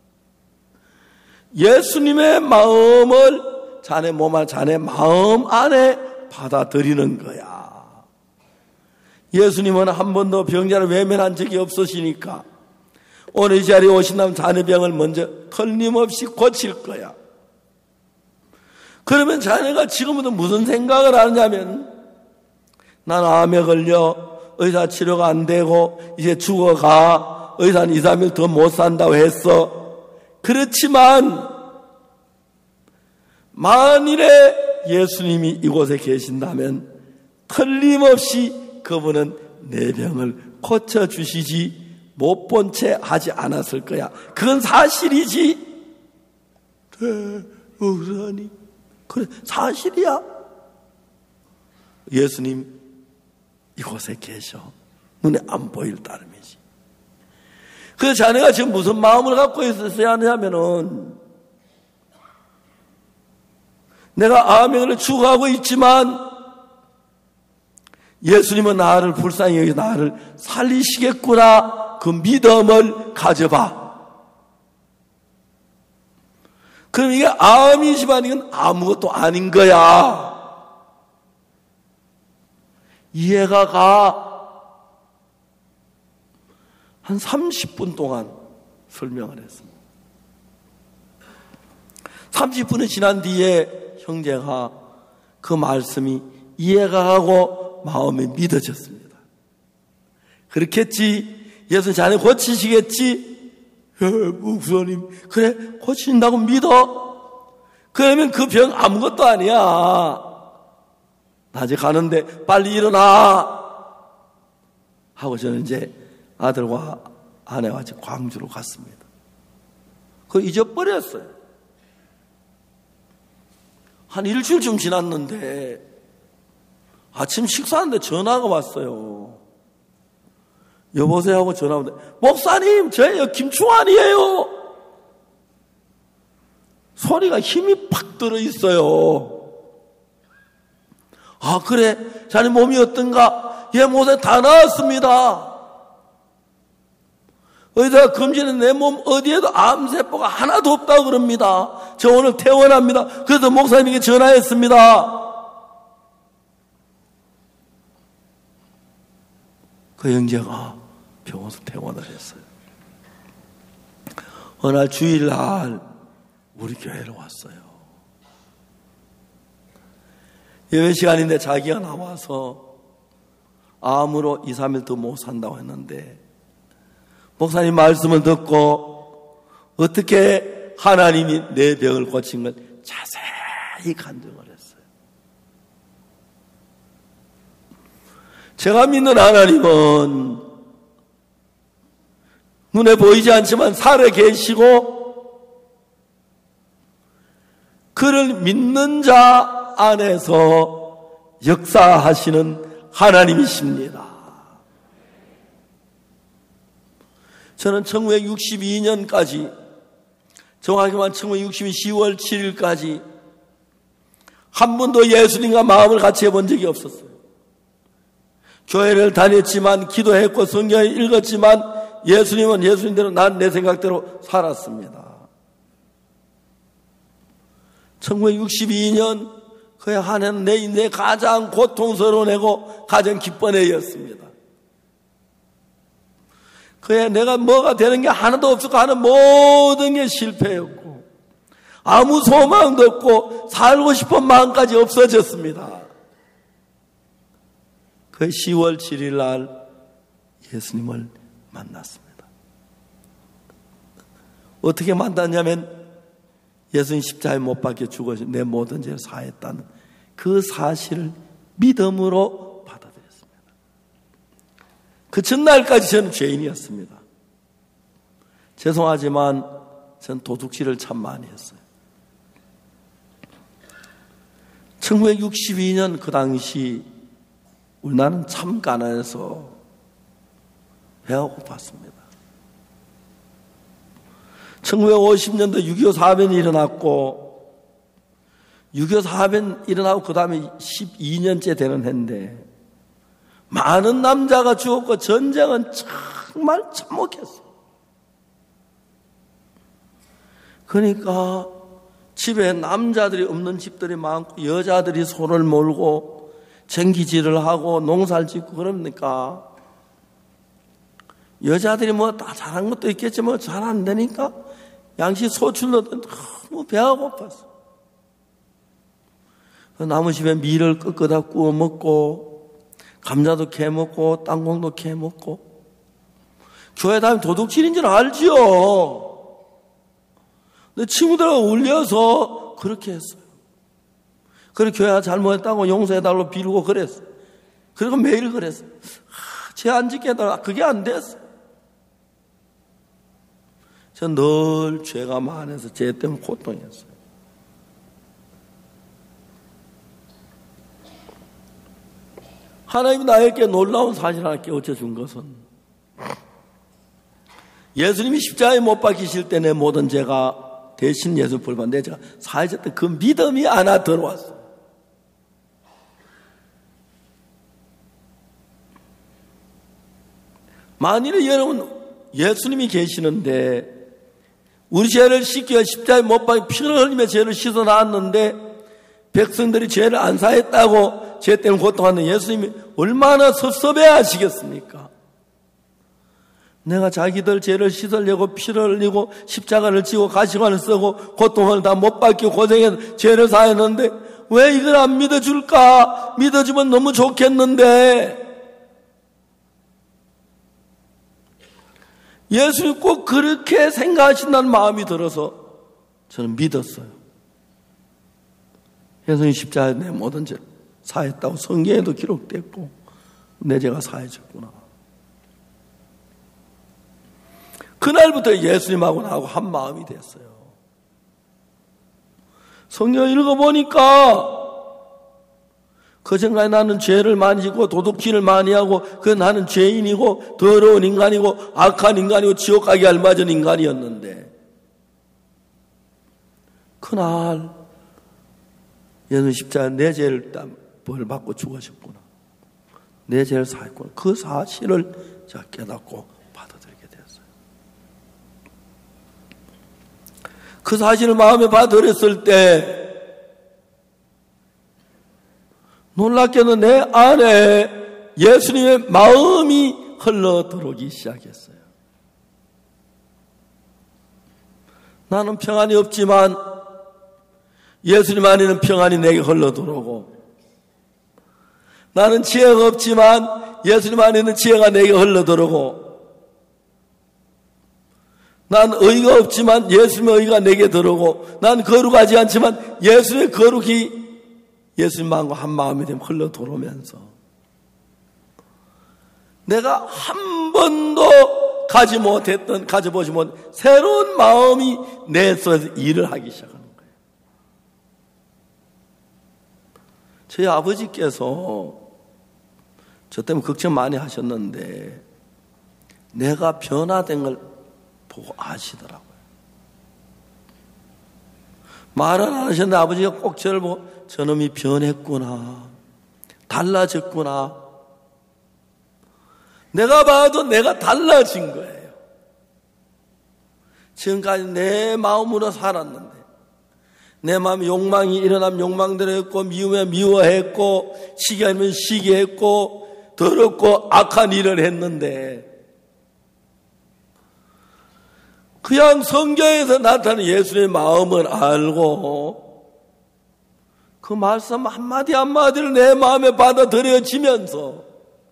Speaker 1: 예수님의 마음을 자네 몸 안에, 자네 마음 안에 받아들이는 거야. 예수님은 한 번도 병자를 외면한 적이 없으시니까 오늘 이 자리에 오신다면 자네 병을 먼저 틀림없이 고칠 거야. 그러면 자네가 지금부터 무슨 생각을 하느냐면, 난 암에 걸려 의사 치료가 안 되고 이제 죽어가, 의사는 2, 3일 더 못 산다고 했어. 그렇지만 만일에 예수님이 이곳에 계신다면 틀림없이 그분은 내 병을 고쳐주시지 못 본 채 하지 않았을 거야. 그건 사실이지. 네, 목사님. 그래, 사실이야. 예수님 이곳에 계셔. 눈에 안 보일 따름이지. 그래서 자네가 지금 무슨 마음을 갖고 있어야 하냐면은, 내가 암에 죽어가고 있지만 예수님은 나를 불쌍히 여기서 나를 살리시겠구나, 그 믿음을 가져봐. 그럼 이게 암이지만 이건 아무것도 아닌 거야. 이해가 가. 한 30분 동안 설명을 했습니다. 30분이 지난 뒤에 형제가 그 말씀이 이해가 가고 마음이 믿어졌습니다. 그렇겠지. 예수님 자네 고치시겠지. 목사님, 그래, 고친다고 믿어. 그러면 그 병 아무것도 아니야. 낮에 가는데 빨리 일어나 하고 저는 이제 아들과 아내와 같이 광주로 갔습니다. 그걸 잊어버렸어요. 한 일주일쯤 지났는데 아침 식사하는데 전화가 왔어요. 여보세요 하고 전화 오는데, 목사님, 저예요, 김충환이에요. 소리가 힘이 팍 들어있어요. 아, 그래? 자네 몸이 어떤가? 예, 목사님 다 나았습니다. 의사가 검진은 내 몸 어디에도 암세포가 하나도 없다고 그럽니다. 저 오늘 퇴원합니다. 그래서 목사님에게 전화했습니다. 그 형제가 병원에서 퇴원을 했어요. 어느 날 주일날 우리 교회로 왔어요. 예배 시간인데 자기가 나와서 암으로 2, 3일 더 못 산다고 했는데 목사님 말씀을 듣고 어떻게 하나님이 내 병을 고친 걸 자세히 간증을 했어요. 제가 믿는 하나님은 눈에 보이지 않지만 살아 계시고 그를 믿는 자 안에서 역사하시는 하나님이십니다. 저는 1962년까지 정확히 말하면 1962년 10월 7일까지 한 번도 예수님과 마음을 같이 해본 적이 없었어요. 교회를 다녔지만 기도했고 성경을 읽었지만 예수님은 예수님대로 난 내 생각대로 살았습니다. 1962년 그의 한 해는 내 인생의 가장 고통스러운 해고 가장 기쁜 해였습니다. 그의 내가 뭐가 되는 게 하나도 없었고 하는 모든 게 실패였고 아무 소망도 없고 살고 싶은 마음까지 없어졌습니다. 그 10월 7일 날 예수님을 만났습니다. 어떻게 만났냐면 예수님 십자가에 못 박혀 죽어서 내 모든 죄를 사했다는 그 사실을 믿음으로 받아들였습니다. 그 전날까지 저는 죄인이었습니다. 죄송하지만 전 도둑질을 참 많이 했어요. 1962년 그 당시 우리 나라는 참 가난해서 배가 고팠습니다. 1950년도 6.25 사변이 일어났고 6.25 사변 일어나고 그 다음에 12년째 되는 해인데 많은 남자가 죽었고 전쟁은 정말 참혹했어요. 그러니까 집에 남자들이 없는 집들이 많고 여자들이 손을 몰고 쟁기질을 하고 농사를 짓고 그럽니까 여자들이 뭐 다 잘한 것도 있겠지만 잘 안 되니까 양식 소출로 너무 배가 고팠어. 나무집에 밀을 끄끄다 구워 먹고 감자도 캐 먹고 땅콩도 캐 먹고 교회 다니면 도둑질인 줄 알지요. 근데 친구들하고 울려서 그렇게 했어요. 그래 교회가 잘못했다고 용서해달라고 빌고 그랬어. 그리고 매일 그랬어. 죄 안 짓게 해달라. 그게 안 됐어. 전 늘 죄가 많아서 죄 때문에 고통이었어요. 하나님이 나에게 놀라운 사실 하나 깨우쳐 준 것은 예수님이 십자가에 못 박히실 때 내 모든 죄가 대신 예수 불받는데 제가 사해졌던 그 믿음이 하나 들어왔어요. 만일에 여러분 예수님이 계시는데 우리 죄를 씻겨 십자가에 못 박혀 피를 흘리며 죄를 씻어 나왔는데 백성들이 죄를 안 사했다고 죄 때문에 고통하는 예수님이 얼마나 섭섭해 하시겠습니까? 내가 자기들 죄를 씻으려고 피를 흘리고 십자가를 지고 가시관을 쓰고 고통을 다 못 받고 고생해서 죄를 사했는데 왜 이걸 안 믿어줄까? 믿어주면 너무 좋겠는데 예수님 꼭 그렇게 생각하신다는 마음이 들어서 저는 믿었어요. 예수님 십자가에 내 모든 죄를 사했다고 성경에도 기록됐고 내 죄가 사해졌구나. 그날부터 예수님하고 나하고 한 마음이 됐어요. 성경을 읽어보니까 그전까지 나는 죄를 많이 짓고 도둑질을 많이 하고 그 나는 죄인이고 더러운 인간이고 악한 인간이고 지옥 가기 알맞은 인간이었는데 그날 예수님 십자가에 내 죄를 벌 받고 죽으셨구나. 내 죄를 사했구나. 그 사실을 제가 깨닫고 받아들이게 되었어요. 그 사실을 마음에 받아들였을 때 놀랍게도 내 안에 예수님의 마음이 흘러 들어오기 시작했어요. 나는 평안이 없지만 예수님 안에는 평안이 내게 흘러들어오고, 나는 지혜가 없지만 예수님 안에는 지혜가 내게 흘러들어오고, 난 의가 없지만 예수님의 의가 내게 들어오고, 난 거룩하지 않지만 예수님의 거룩이 예수님 마음과 한 마음이 되면 흘러들어오면서 내가 한 번도 가져보지 못한 새로운 마음이 내 속에서 일을 하기 시작하는 거예요. 저희 아버지께서 저 때문에 걱정 많이 하셨는데 내가 변화된 걸 보고 아시더라고요. 말은 안 하셨는데 아버지가 꼭 저를 보고 저놈이 변했구나, 달라졌구나. 내가 봐도 내가 달라진 거예요. 지금까지 내 마음으로 살았는데 내 마음에 욕망이 일어나면 욕망대로 했고, 미우면 미워했고, 시기하면 시기했고, 더럽고 악한 일을 했는데 그냥 성경에서 나타나는 예수님의 마음을 알고 그 말씀 한마디 한마디를 내 마음에 받아들여지면서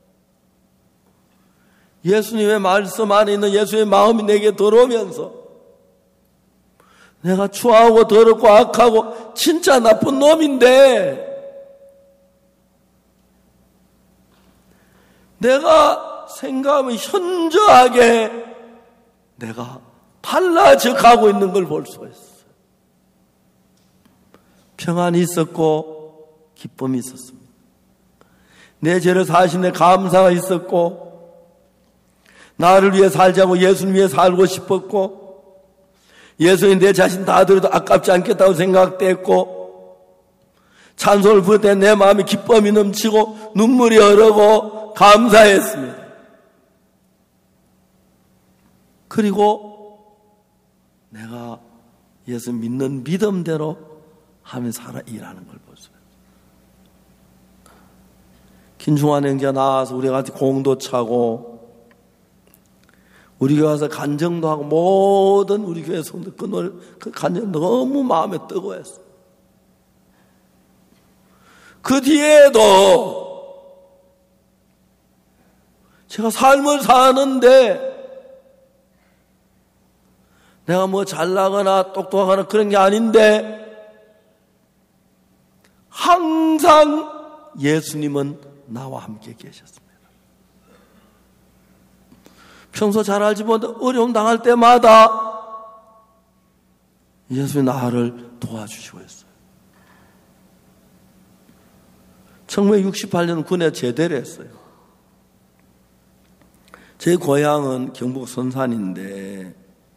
Speaker 1: 예수님의 말씀 안에 있는 예수님의 마음이 내게 들어오면서 내가 추하고 더럽고 악하고 진짜 나쁜 놈인데 내가 생각하면 현저하게 내가 달라져 가고 있는 걸 볼 수가 있어요. 평안이 있었고 기쁨이 있었습니다. 내 죄를 사신 데 감사가 있었고, 나를 위해 살자고 예수님 위해 살고 싶었고, 예수님 내 자신 다 들어도 아깝지 않겠다고 생각됐고, 찬송을 부를 때 내 마음에 기쁨이 넘치고 눈물이 흐르고 감사했습니다. 그리고 내가 예수 믿는 믿음대로 하며 살아 일하는 걸 보세요. 김중환 형제가 나와서 우리가 같이 공도 차고 우리 교회 와서 간정도 하고 모든 우리 교회 성도 그 간정 너무 마음에 뜨거웠어요. 그 뒤에도 제가 삶을 사는데 내가 뭐 잘나거나 똑똑하거나 그런 게 아닌데 항상 예수님은 나와 함께 계셨습니다. 평소 잘 알지 못해 어려움 당할 때마다 예수님이 나를 도와주시고 있어요. 1968년 군에 제대를 했어요. 제 고향은 경북 선산인데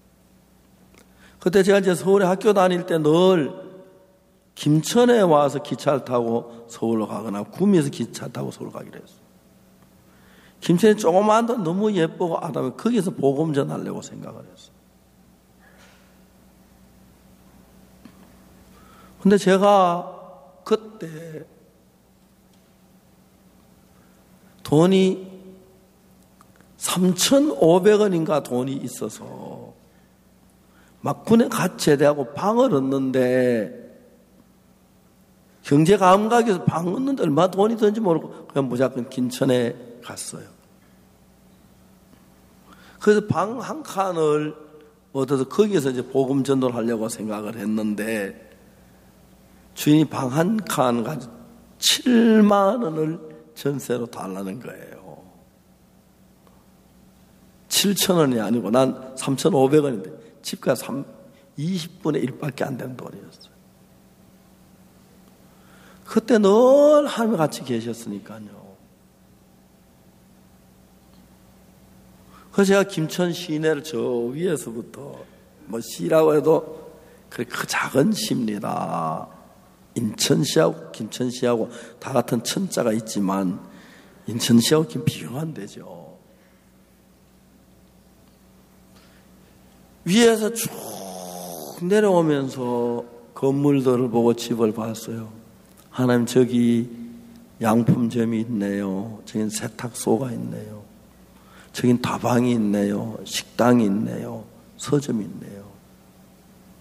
Speaker 1: 그때 제가 이제 서울에 학교 다닐 때 늘 김천에 와서 기차를 타고 서울로 가거나 구미에서 기차 타고 서울 가기로 했어요. 김천이 조그만 데 너무 예쁘고 아담해 거기서 복음 전하려고 생각을 했어요. 근데 제가 그때 돈이 3,500원인가 돈이 있어서 막 군에 갓 제대하고 방을 얻는데 경제 감각에서 방 얻는데 얼마 돈이 드는지 모르고 그냥 무조건 김천에 갔어요. 그래서 방 한 칸을 얻어서 거기서 이제 복음 전도를 하려고 생각을 했는데 주인이 방 한 칸 가지고 7만 원을 전세로 달라는 거예요. 7,000원이 아니고 난 3,500원인데 집가 20분의 1밖에 안 되는 돈이었어요. 그때 늘 하나님 같이 계셨으니까요. 그래서 제가 김천 시내를 저 위에서부터 뭐 시라고 해도 그래 그 작은 시입니다. 인천시하고 김천시하고 다 같은 천자가 있지만 인천시하고 비교가 안 되죠. 위에서 쭉 내려오면서 건물들을 보고 집을 봤어요. 하나님 저기 양품점이 있네요. 저긴 세탁소가 있네요. 저긴 다방이 있네요. 식당이 있네요. 서점이 있네요.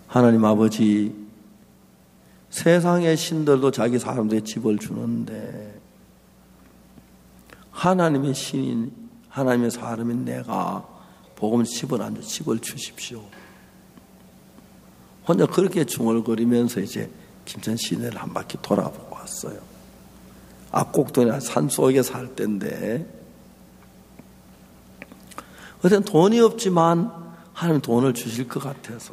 Speaker 1: 하나님 아버지, 세상의 신들도 자기 사람들의 집을 주는데 하나님의 신인, 하나님의 사람인 내가 복음 집을 안 줘, 집을 주십시오. 혼자 그렇게 중얼거리면서 이제 김천 시내를 한 바퀴 돌아보고 왔어요. 악곡동이나 산속에 살 때인데, 그때는 돈이 없지만 하나님 돈을 주실 것 같아서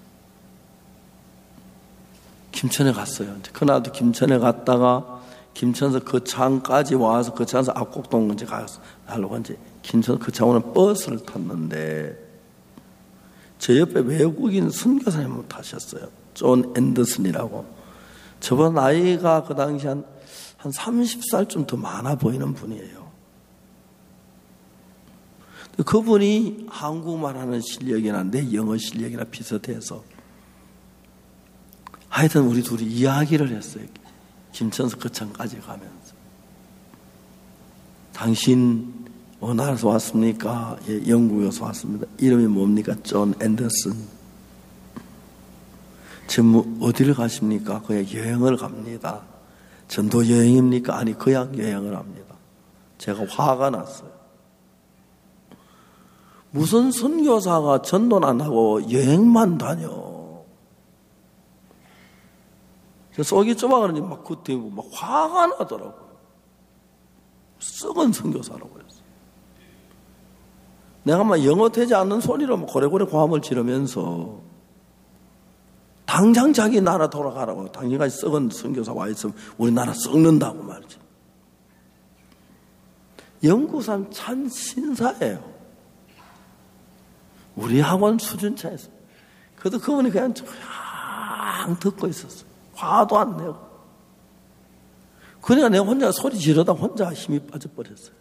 Speaker 1: 김천에 갔어요. 그날도 김천에 갔다가 김천에서 거창까지 와서 거창에서 악곡동 이제 가서 하려고 이제 김천 거창 버스를 탔는데 제 옆에 외국인 선교사님을 타셨어요. 존 앤더슨이라고. 저보다 나이가 그 당시 한 30살쯤 더 많아 보이는 분이에요. 그분이 한국말 하는 실력이나 내 영어 실력이나 비슷해서 하여튼 우리 둘이 이야기를 했어요. 김천에서 거창까지 가면서. 당신 어느 나라에서 왔습니까? 예, 영국에서 왔습니다. 이름이 뭡니까? 존 앤더슨. 지금 어디를 가십니까? 그냥 여행을 갑니다. 전도 여행입니까? 아니, 그냥 여행을 합니다. 제가 화가 났어요. 무슨 선교사가 전도는 안 하고 여행만 다녀. 속이 좁아 그런지 막 그때 막 화가 나더라고요. 썩은 선교사라고 그랬어요. 내가 막 영어 되지 않는 소리로 막 고래고래 고함을 지르면서 당장 자기 나라 돌아가라고. 당신같이 썩은 선교사 와 있으면 우리나라 썩는다고 말이지. 영국 사람 참 신사예요. 우리 학원 수준 차에서. 그래도 그분이 그냥 조용 듣고 있었어요. 화도 안 내고. 그러니까 내가 혼자 소리 지르다 혼자 힘이 빠져버렸어요.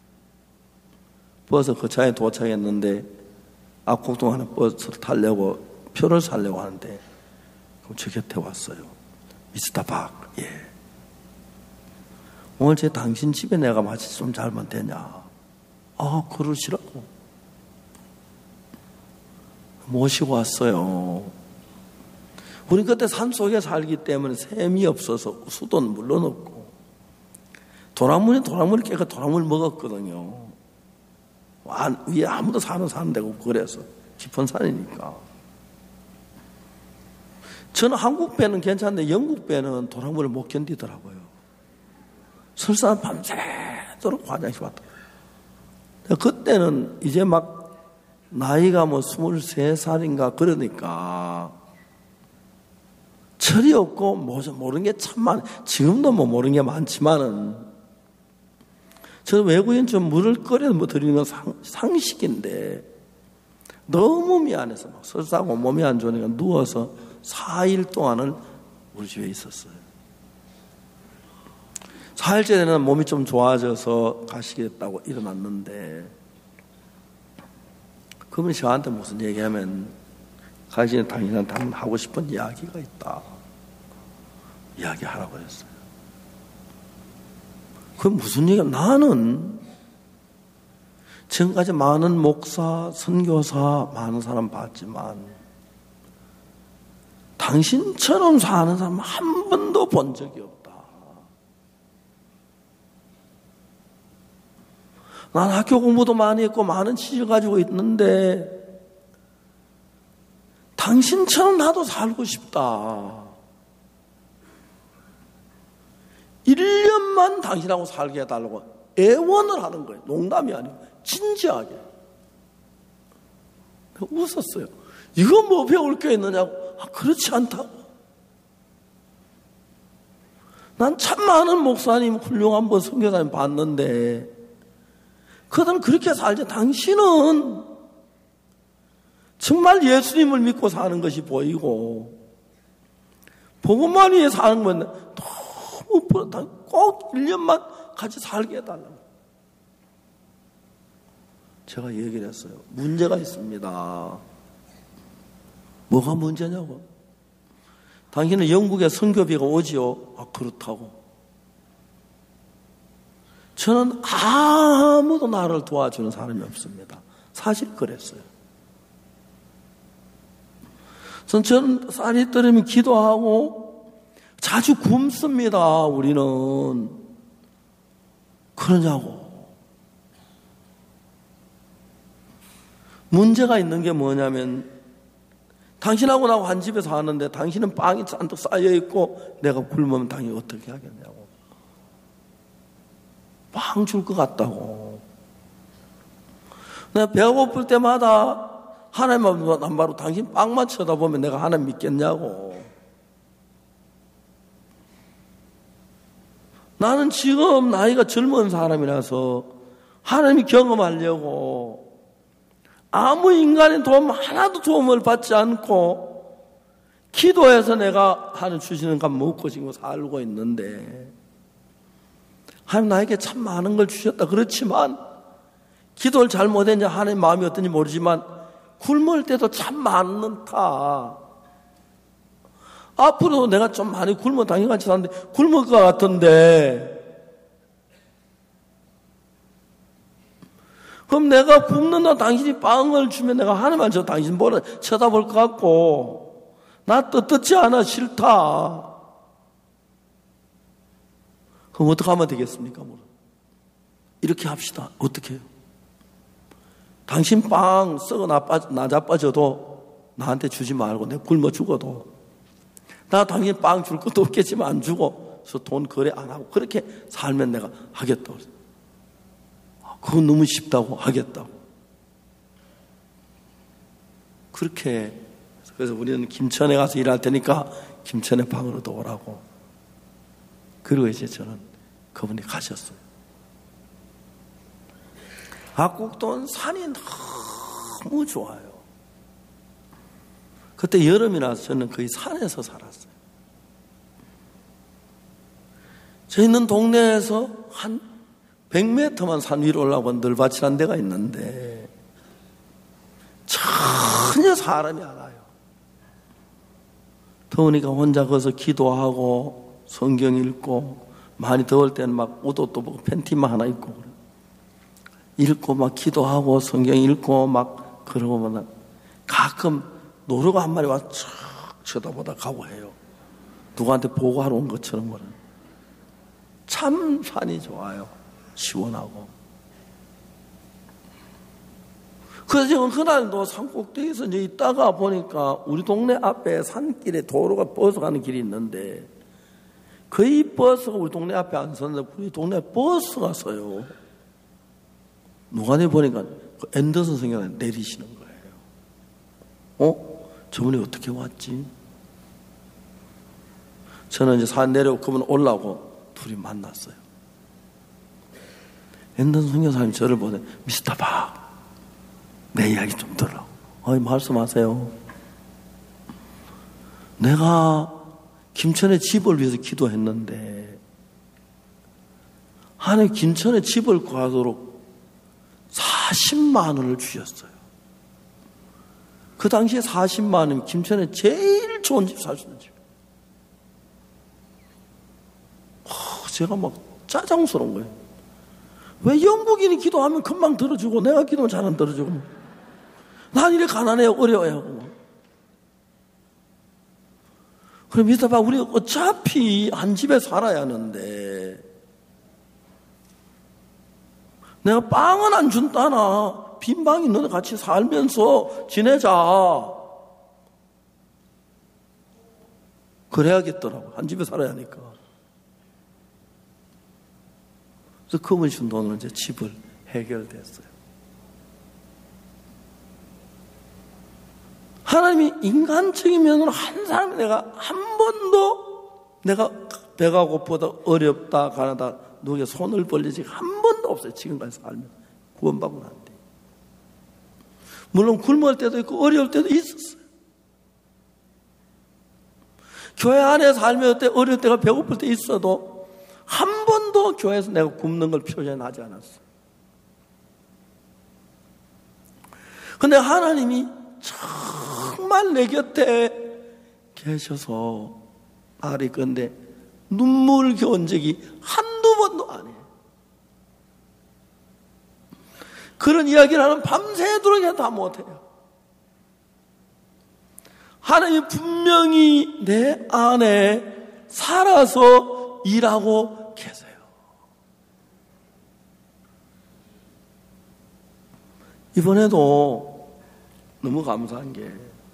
Speaker 1: 버스 그 차에 도착했는데 악곡동 하는 버스를 타려고 표를 사려고 하는데 그럼 저 곁에 왔어요. 미스터 박, 예. 오늘 제 당신 집에 내가 마치 좀 잘못 되냐. 아, 그러시라고. 모시고 왔어요. 우리 그때 산속에 살기 때문에 샘이 없어서 수도는 물론 없고 도랑물이 깨가 도랑물 먹었거든요. 위에 아무도 사는 데가 없고 그래서 깊은 산이니까. 저는 한국 배는 괜찮은데 영국 배는 도랑물을 못 견디더라고요. 설사 밤새도록 화장실 왔다. 그때는 이제 막 나이가 뭐 23살인가 그러니까 철이 없고 모르는 게 참 많아. 지금도 뭐 모르는 게 많지만은 저는 외국인 좀 물을 끓여 드리는 건 상식인데 너무 미안해서 막 설사하고 몸이 안 좋으니까 누워서 4일 동안을 우리 집에 있었어요. 4일째 되는 몸이 좀 좋아져서 가시겠다고 일어났는데 그분이 저한테 무슨 얘기하면 가기 전에 당신한테 한번 하고 싶은 이야기가 있다. 이야기하라고 했어요. 그게 무슨 얘기야? 나는 지금까지 많은 목사, 선교사, 많은 사람 봤지만 당신처럼 사는 사람 한 번도 본 적이 없다. 난 학교 공부도 많이 했고 많은 지식을 가지고 있는데 당신처럼 나도 살고 싶다. 1년만 당신하고 살게 해달라고 애원을 하는 거예요. 농담이 아니고 진지하게. 웃었어요. 이거 뭐 배울 게 있느냐고. 그렇지 않다고. 난 참 많은 목사님, 훌륭한 분, 선교사님 봤는데 그들은 그렇게 살지. 당신은 정말 예수님을 믿고 사는 것이 보이고 복음만 위해 사는 건데 너무 꼭 1년만 같이 살게 해달라고. 제가 얘기를 했어요. 문제가 있습니다. 뭐가 문제냐고. 당신은 영국에 선교비가 오지요? 그렇다고. 저는 아무도 나를 도와주는 사람이 없습니다. 사실 그랬어요. 저는 쌀이 떨어지면 기도하고 자주 굶습니다. 우리는. 그러냐고. 문제가 있는 게 뭐냐면 당신하고 나하고 한 집에 사는데 당신은 빵이 잔뜩 쌓여있고 내가 굶으면 당연히 어떻게 하겠냐고. 빵 줄 것 같다고. 내가 배가 고플 때마다 하나님만 안 바로 당신 빵만 쳐다보면 내가 하나님 믿겠냐고. 나는 지금 나이가 젊은 사람이라서 하나님이 경험하려고 아무 인간의 도움 하나도 도움을 받지 않고 기도해서 내가 하나님 주시는 것 먹고 지금 살고 있는데 하나님 나에게 참 많은 걸 주셨다. 그렇지만 기도를 잘 못했냐 하나님 마음이 어떤지 모르지만 굶을 때도 참 많다. 앞으로도 내가 좀 많이 굶어 당연같이 사는데 굶을 것 같은데 그럼 내가 굶는다 당신이 빵을 주면 내가 하나님만 저 당신 뭐라 쳐다볼 것 같고 나 떳떳지 않아 싫다. 그럼 어떻게 하면 되겠습니까? 이렇게 합시다. 어떻게 해요? 당신 빵 썩어 나자빠져도 나한테 주지 말고 내가 굶어 죽어도 나 당신 빵 줄 것도 없겠지만 안 주고 그래서 돈 거래 안 하고 그렇게 살면 내가 하겠다고. 그건 너무 쉽다고 하겠다고. 그렇게 그래서 우리는 김천에 가서 일할 테니까 김천에 방으로 오라고. 그리고 이제 저는 그분이 가셨어요. 압곡동은 산이 너무 좋아요. 그때 여름이라서 저는 거의 산에서 살았어요. 저 있는 동네에서 한 100m만 산 위로 올라가고 널밭이라는 데가 있는데 전혀 사람이 안 와요. 더우니까 혼자 거기서 기도하고 성경 읽고 많이 더울 때는 막 옷도 벗고 팬티만 하나 입고 그래. 읽고 막 기도하고 성경 읽고 막 그러고 가끔 노루가 한 마리 와서 쭉 쳐다보다 가고 해요. 누구한테 보고하러 온 것처럼 그래. 참 산이 좋아요. 시원하고. 그래서 지금 그날도 산꼭대기에서 이제 있다가 보니까 우리 동네 앞에 산길에 도로가 버스 가는 길이 있는데 거의 버스가 우리 동네 앞에 안 섰는데 우리 동네 버스가 서요. 누가 보니까 그 앤더슨 선생님이 내리시는 거예요. 저분이 어떻게 왔지? 저는 이제 산 내려오고 그분 올라오고 둘이 만났어요. 앤더슨 선교사님이 저를 보내 미스터 박 내 이야기 좀 들으라고. 말씀하세요. 내가 김천의 집을 위해서 기도했는데 하나님 김천의 집을 구하도록 40만 원을 주셨어요. 그 당시에 40만 원이면 김천에 제일 좋은 집 살 수 있는 집. 제가 막 짜장스러운 거예요. 왜 영국인이 기도하면 금방 들어주고 내가 기도하면 잘 안 들어주고 난 이래 가난해요 어려워요. 그럼 믿어 봐. 우리 어차피 한 집에 살아야 하는데 내가 빵은 안 준다나 빈방이 있는데 같이 살면서 지내자. 그래야겠더라고. 한 집에 살아야 하니까. 그래서 그분이 준 돈으로 이제 집을 해결됐어요. 하나님이 인간적인 면으로 한 사람이 내가 한 번도 내가 배가 고프다 어렵다 가난하다 누구에게 손을 벌리지 한 번도 없어요. 지금까지 살면 구원받고 난 뒤. 물론 굶을 때도 있고 어려울 때도 있었어요. 교회 안에 살면 때 어려울 때가 배고플 때 있어도 한 번도 교회에서 내가 굶는 걸 표현하지 않았어요. 근데 하나님이 정말 내 곁에 계셔서 말이 건데 눈물 겨운 적이 한두 번도 안 해요. 그런 이야기를 하면 밤새도록 다 못해요. 하나님이 분명히 내 안에 살아서 일하고 계세요. 이번에도 너무 감사한 게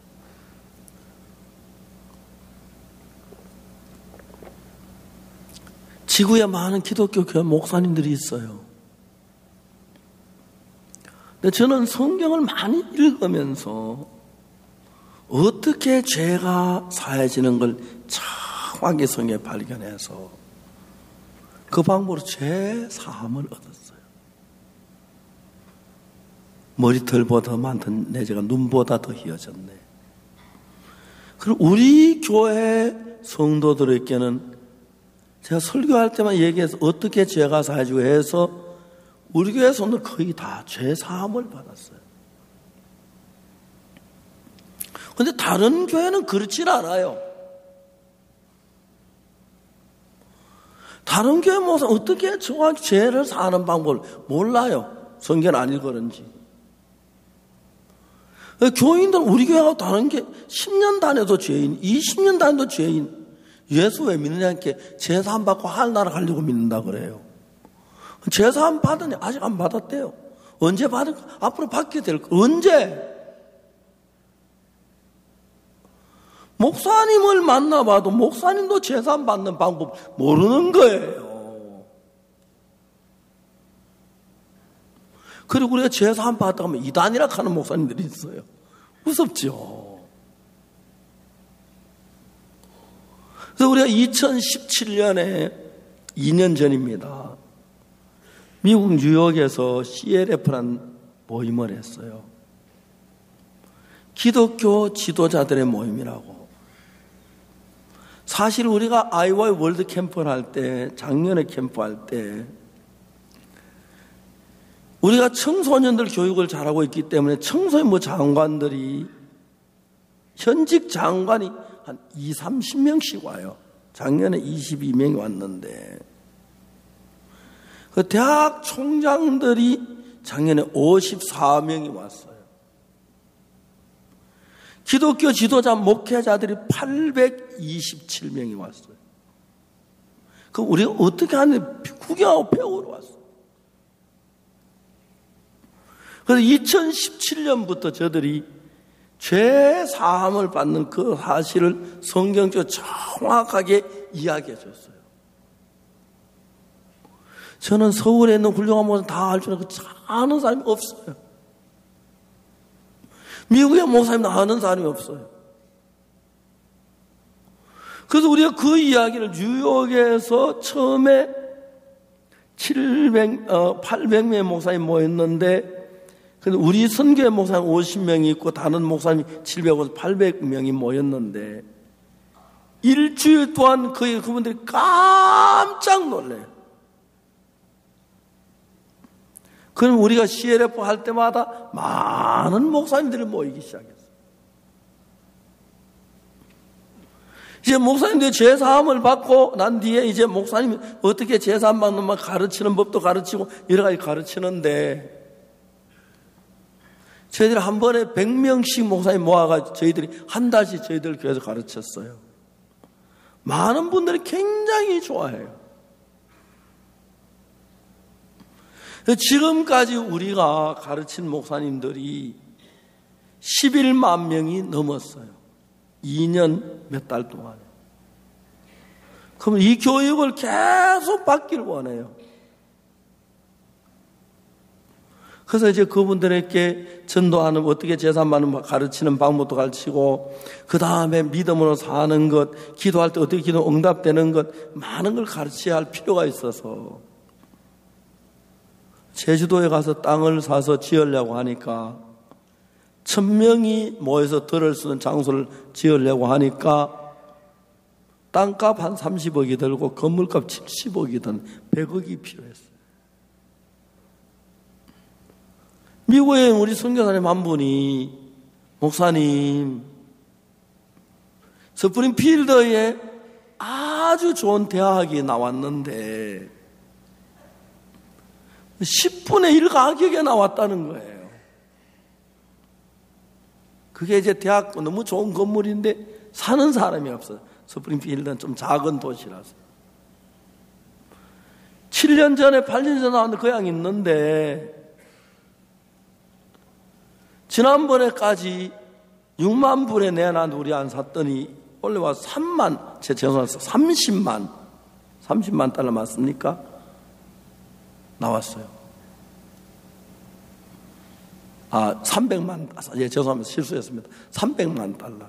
Speaker 1: 지구에 많은 기독교 교회 목사님들이 있어요. 근데 저는 성경을 많이 읽으면서 어떻게 죄가 사해지는 걸 정확하게 성경에 발견해서 그 방법으로 죄 사함을 얻었어요. 머리털보다 많던 내 죄가 눈보다 더 희어졌네. 그리고 우리 교회 성도들에게는 제가 설교할 때만 얘기해서 어떻게 죄가 사해지고 해서 우리 교회 성도들 거의 다 죄 사함을 받았어요. 그런데 다른 교회는 그렇진 않아요. 다른 교회 모습 어떻게 정확히 죄를 사하는 방법을 몰라요. 성경 안 읽었는지. 교인들 우리 교회하고 다른 게 10년 다녀도 죄인, 20년 다녀도 죄인. 예수 왜 믿느냐니까 제사함 받고 하늘나라 가려고 믿는다 그래요. 제사함 받으니 아직 안 받았대요. 언제 받을까? 앞으로 받게 될 거. 언제? 목사님을 만나봐도 목사님도 제사함 받는 방법 모르는 거예요. 그리고 우리가 제사함 받다 하면 이단이라 하는 목사님들이 있어요. 무섭죠. 그래서 우리가 2017년에 2년 전입니다. 미국 뉴욕에서 CLF라는 모임을 했어요. 기독교 지도자들의 모임이라고. 사실 우리가 아이와이 월드 캠프를 할 때, 작년에 캠프할 때 우리가 청소년들 교육을 잘하고 있기 때문에 청소년부 장관들이 현직 장관이 한 20-30명씩 와요. 작년에 22명이 왔는데 그 대학 총장들이 작년에 54명이 왔어요. 기독교 지도자 목회자들이 827명이 왔어요. 그럼 우리가 어떻게 하는지 구경하고 배우러 왔어요. 그래서 2017년부터 저들이 죄 사함을 받는 그 사실을 성경적으로 정확하게 이야기해 줬어요. 저는 서울에 있는 훌륭한 목사 다 알 줄 알고 아는 사람이 없어요. 미국의 목사님 아는 사람이 없어요. 그래서 우리가 그 이야기를 뉴욕에서 처음에 800명의 목사님 모였는데 근데 우리 선교회 목사님 50명이 있고 다른 목사님 700에서 800명이 모였는데 일주일 동안 그분들이 깜짝 놀래요. 그럼 우리가 CLF 할 때마다 많은 목사님들이 모이기 시작했어요. 이제 목사님들이 제사함을 받고 난 뒤에 이제 목사님이 어떻게 제사함 받는 만 가르치는 법도 가르치고 여러 가지 가르치는데 저희들이 한 번에 100명씩 목사님 모아가 저희들이 한 달씩 저희들 교회에서 가르쳤어요. 많은 분들이 굉장히 좋아해요. 지금까지 우리가 가르친 목사님들이 11만 명이 넘었어요. 2년 몇 달 동안에. 그럼 이 교육을 계속 받기를 원해요. 그래서 이제 그분들에게 전도하는 어떻게 제사 받는 가르치는 방법도 가르치고 그 다음에 믿음으로 사는 것, 기도할 때 어떻게 기도 응답되는 것 많은 걸 가르쳐야 할 필요가 있어서 제주도에 가서 땅을 사서 지으려고 하니까 1000명이 모여서 들을 수 있는 장소를 지으려고 하니까 땅값 한 30억이 들고 건물값 70억이 든 100억이 필요했어요. 미국에 우리 선교사님 한 분이 목사님 스프링필드에 아주 좋은 대학이 나왔는데 10분의 1 가격에 나왔다는 거예요. 그게 이제 대학 너무 좋은 건물인데 사는 사람이 없어요. 스프링필드는 좀 작은 도시라서. 7년 전에 8년 전에 나왔는데 그냥 있는데 지난번에까지 6만 불에 내놨는데 우리 안 샀더니 올라와서 30만 달러 맞습니까? 나왔어요. 300만, 죄송합니다. 실수했습니다. 300만 달러.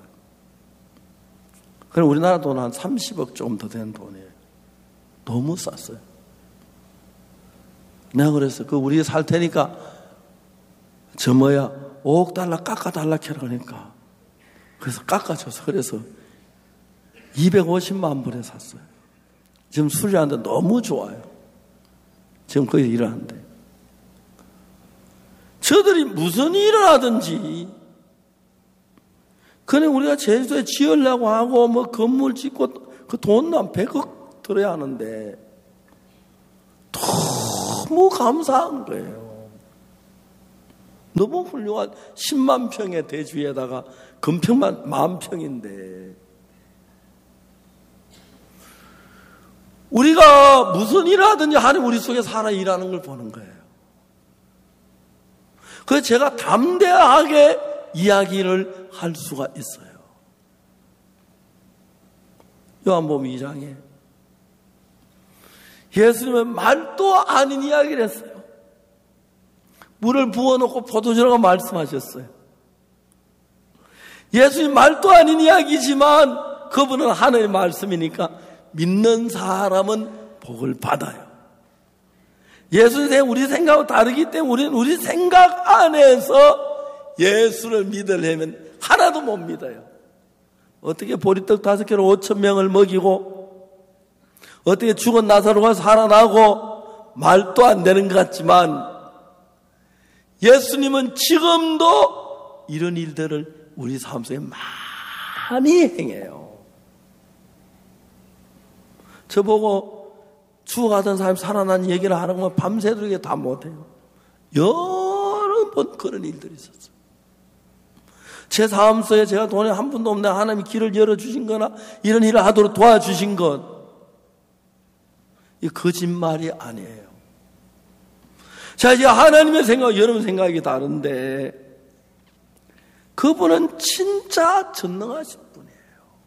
Speaker 1: 그럼 우리나라 돈 한 30억 조금 더 되는 돈이에요. 너무 쌌어요. 내가 그랬어. 우리 살 테니까, 5억 달러 깎아달라 그러니까. 그래서 깎아줘서, 그래서 250만 불에 샀어요. 지금 수리하는데 너무 좋아요. 지금 거기 일을 하는데. 저들이 무슨 일을 하든지, 그냥 우리가 제주도에 지으려고 하고, 건물 짓고, 그 돈도 한 100억 들어야 하는데, 너무 감사한 거예요. 너무 훌륭한 10만 평의 대주에다가 건평만 10,000평인데, 우리가 무슨 일을 하든지 하나님 우리 속에 살아 일하는 걸 보는 거예요. 그래서 제가 담대하게 이야기를 할 수가 있어요. 요한복음 2장에 예수님은 말도 아닌 이야기를 했어요. 물을 부어놓고 포도주라고 말씀하셨어요. 예수님 말도 아닌 이야기지만 그분은 하나님의 말씀이니까 믿는 사람은 복을 받아요. 예수님에 우리 생각하고 다르기 때문에 우리는 우리 생각 안에서 예수를 믿으려면 하나도 못 믿어요. 어떻게 보리떡 5개로 5,000명을 먹이고, 어떻게 죽은 나사로가 살아나고, 말도 안 되는 것 같지만 예수님은 지금도 이런 일들을 우리 삶 속에 많이 행해요. 저보고 죽어가던 사람이 살아난 얘기를 하는 건 밤새도록 다 못해요. 여러 번 그런 일들이 있었어요. 제 삶 속에 제가 돈에 한 푼도 없는데 하나님이 길을 열어주신 거나 이런 일을 하도록 도와주신 것, 이 거짓말이 아니에요. 자, 이제 하나님의 생각, 여러분 생각이 다른데 그분은 진짜 전능하신 분이에요.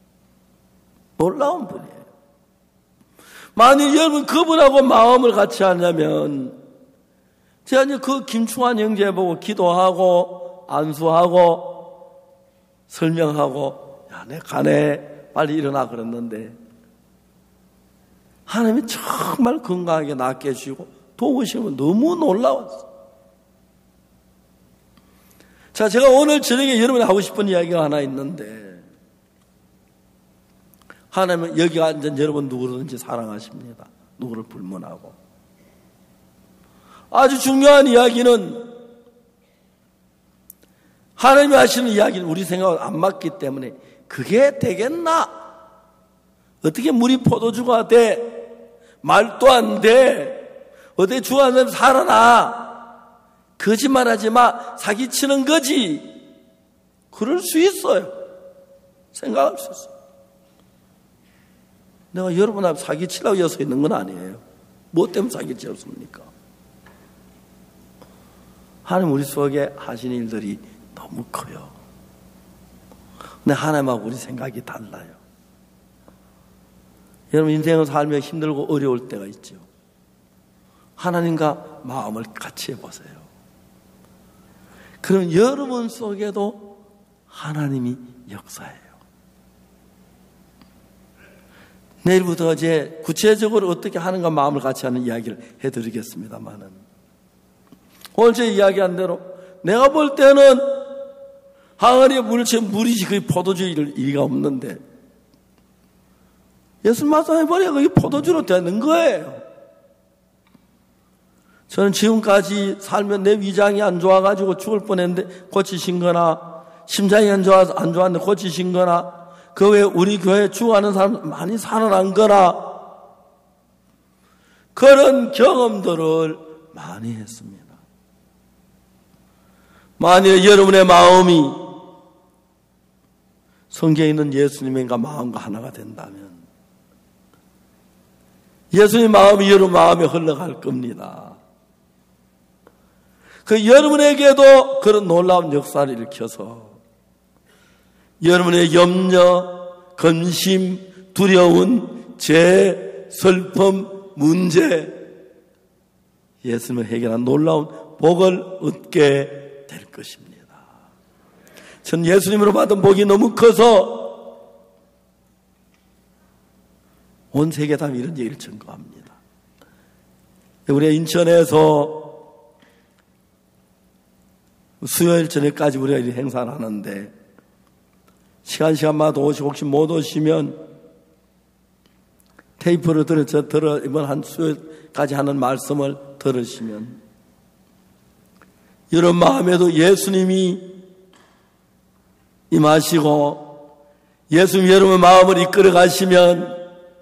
Speaker 1: 놀라운 분이에요. 만일 여러분 그분하고 마음을 같이 하냐면, 제가 이제 그 김충환 형제 보고 기도하고 안수하고 설명하고, 야, 내 가네, 빨리 일어나 그랬는데 하나님이 정말 건강하게 낫게 해주시고 도우시면 너무 놀라웠어요. 자, 제가 오늘 저녁에 여러분이 하고 싶은 이야기가 하나 있는데, 하나님은 여기 앉은 여러분 누구든지 사랑하십니다. 누구를 불문하고. 아주 중요한 이야기는, 하나님이 하시는 이야기는 우리 생각과 안 맞기 때문에 그게 되겠나? 어떻게 물이 포도주가 돼? 말도 안 돼. 어떻게 죽었는데 살아나? 거짓말하지 마. 사기치는 거지. 그럴 수 있어요. 생각할 수 있어요. 내가 여러분 앞에 사기치려고 여서 있는 건 아니에요. 뭐 때문에 사기치었습니까? 하나님 우리 속에 하신 일들이 너무 커요. 근데 하나님하고 우리 생각이 달라요. 여러분 인생을 살며 힘들고 어려울 때가 있죠. 하나님과 마음을 같이 해보세요. 그럼 여러분 속에도 하나님이 역사해요. 내일부터 이제 구체적으로 어떻게 하는가 마음을 같이 하는 이야기를 해드리겠습니다만은, 오늘 제 이야기한 대로 내가 볼 때는 항아리에 물을 채운 물이지 그게 포도주일 리가 없는데, 예수 말씀해버려 그게 포도주로 되는 거예요. 저는 지금까지 살면 내 위장이 안 좋아가지고 죽을 뻔했는데 고치신 거나, 심장이 안 좋았는데 고치신 거나, 그 외에 우리 교회에 죽어가는 사람 많이 살아난 거나, 그런 경험들을 많이 했습니다. 만일 여러분의 마음이 성경에 있는 예수님과 마음과 하나가 된다면 예수님 마음이 여러분 마음에 흘러갈 겁니다. 그 여러분에게도 그런 놀라운 역사를 일으켜서 여러분의 염려, 근심, 두려운 죄, 슬픔, 문제 예수님을 해결한 놀라운 복을 얻게 될 것입니다. 전 예수님으로 받은 복이 너무 커서 온 세계 다 이런 얘기를 증거합니다. 우리가 인천에서 수요일 저녁까지 우리가 이 행사를 하는데 시간마다 오시고 혹시 못 오시면 테이프를 들어 이번 한 수요일까지 하는 말씀을 들으시면 여러분 마음에도 예수님이 임하시고 예수님 여러분의 마음을 이끌어 가시면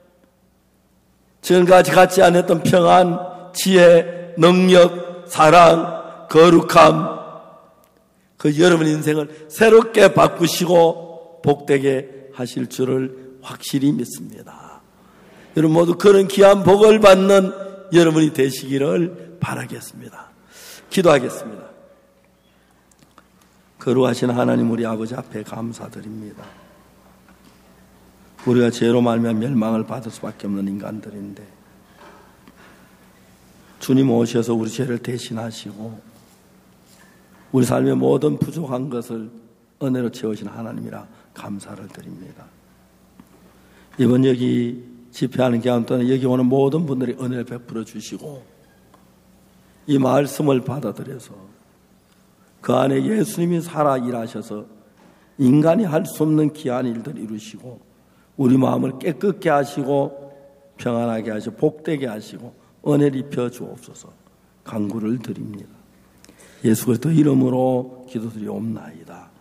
Speaker 1: 지금까지 갖지 않았던 평안, 지혜, 능력, 사랑, 거룩함 그 여러분 인생을 새롭게 바꾸시고 복되게 하실 줄을 확실히 믿습니다. 여러분 모두 그런 귀한 복을 받는 여러분이 되시기를 바라겠습니다. 기도하겠습니다. 거룩하신 하나님 우리 아버지 앞에 감사드립니다. 우리가 죄로 말미암아 멸망을 받을 수밖에 없는 인간들인데 주님 오셔서 우리 죄를 대신하시고 우리 삶의 모든 부족한 것을 은혜로 채우신 하나님이라 감사를 드립니다. 이번 여기 집회하는 기간 동안 여기 오는 모든 분들이 은혜를 베풀어 주시고 이 말씀을 받아들여서 그 안에 예수님이 살아 일하셔서 인간이 할 수 없는 귀한 일들을 이루시고 우리 마음을 깨끗게 하시고 평안하게 하시고 복되게 하시고 은혜를 입혀 주옵소서 간구를 드립니다. 예수 그리스도 이름으로 기도드리옵나이다.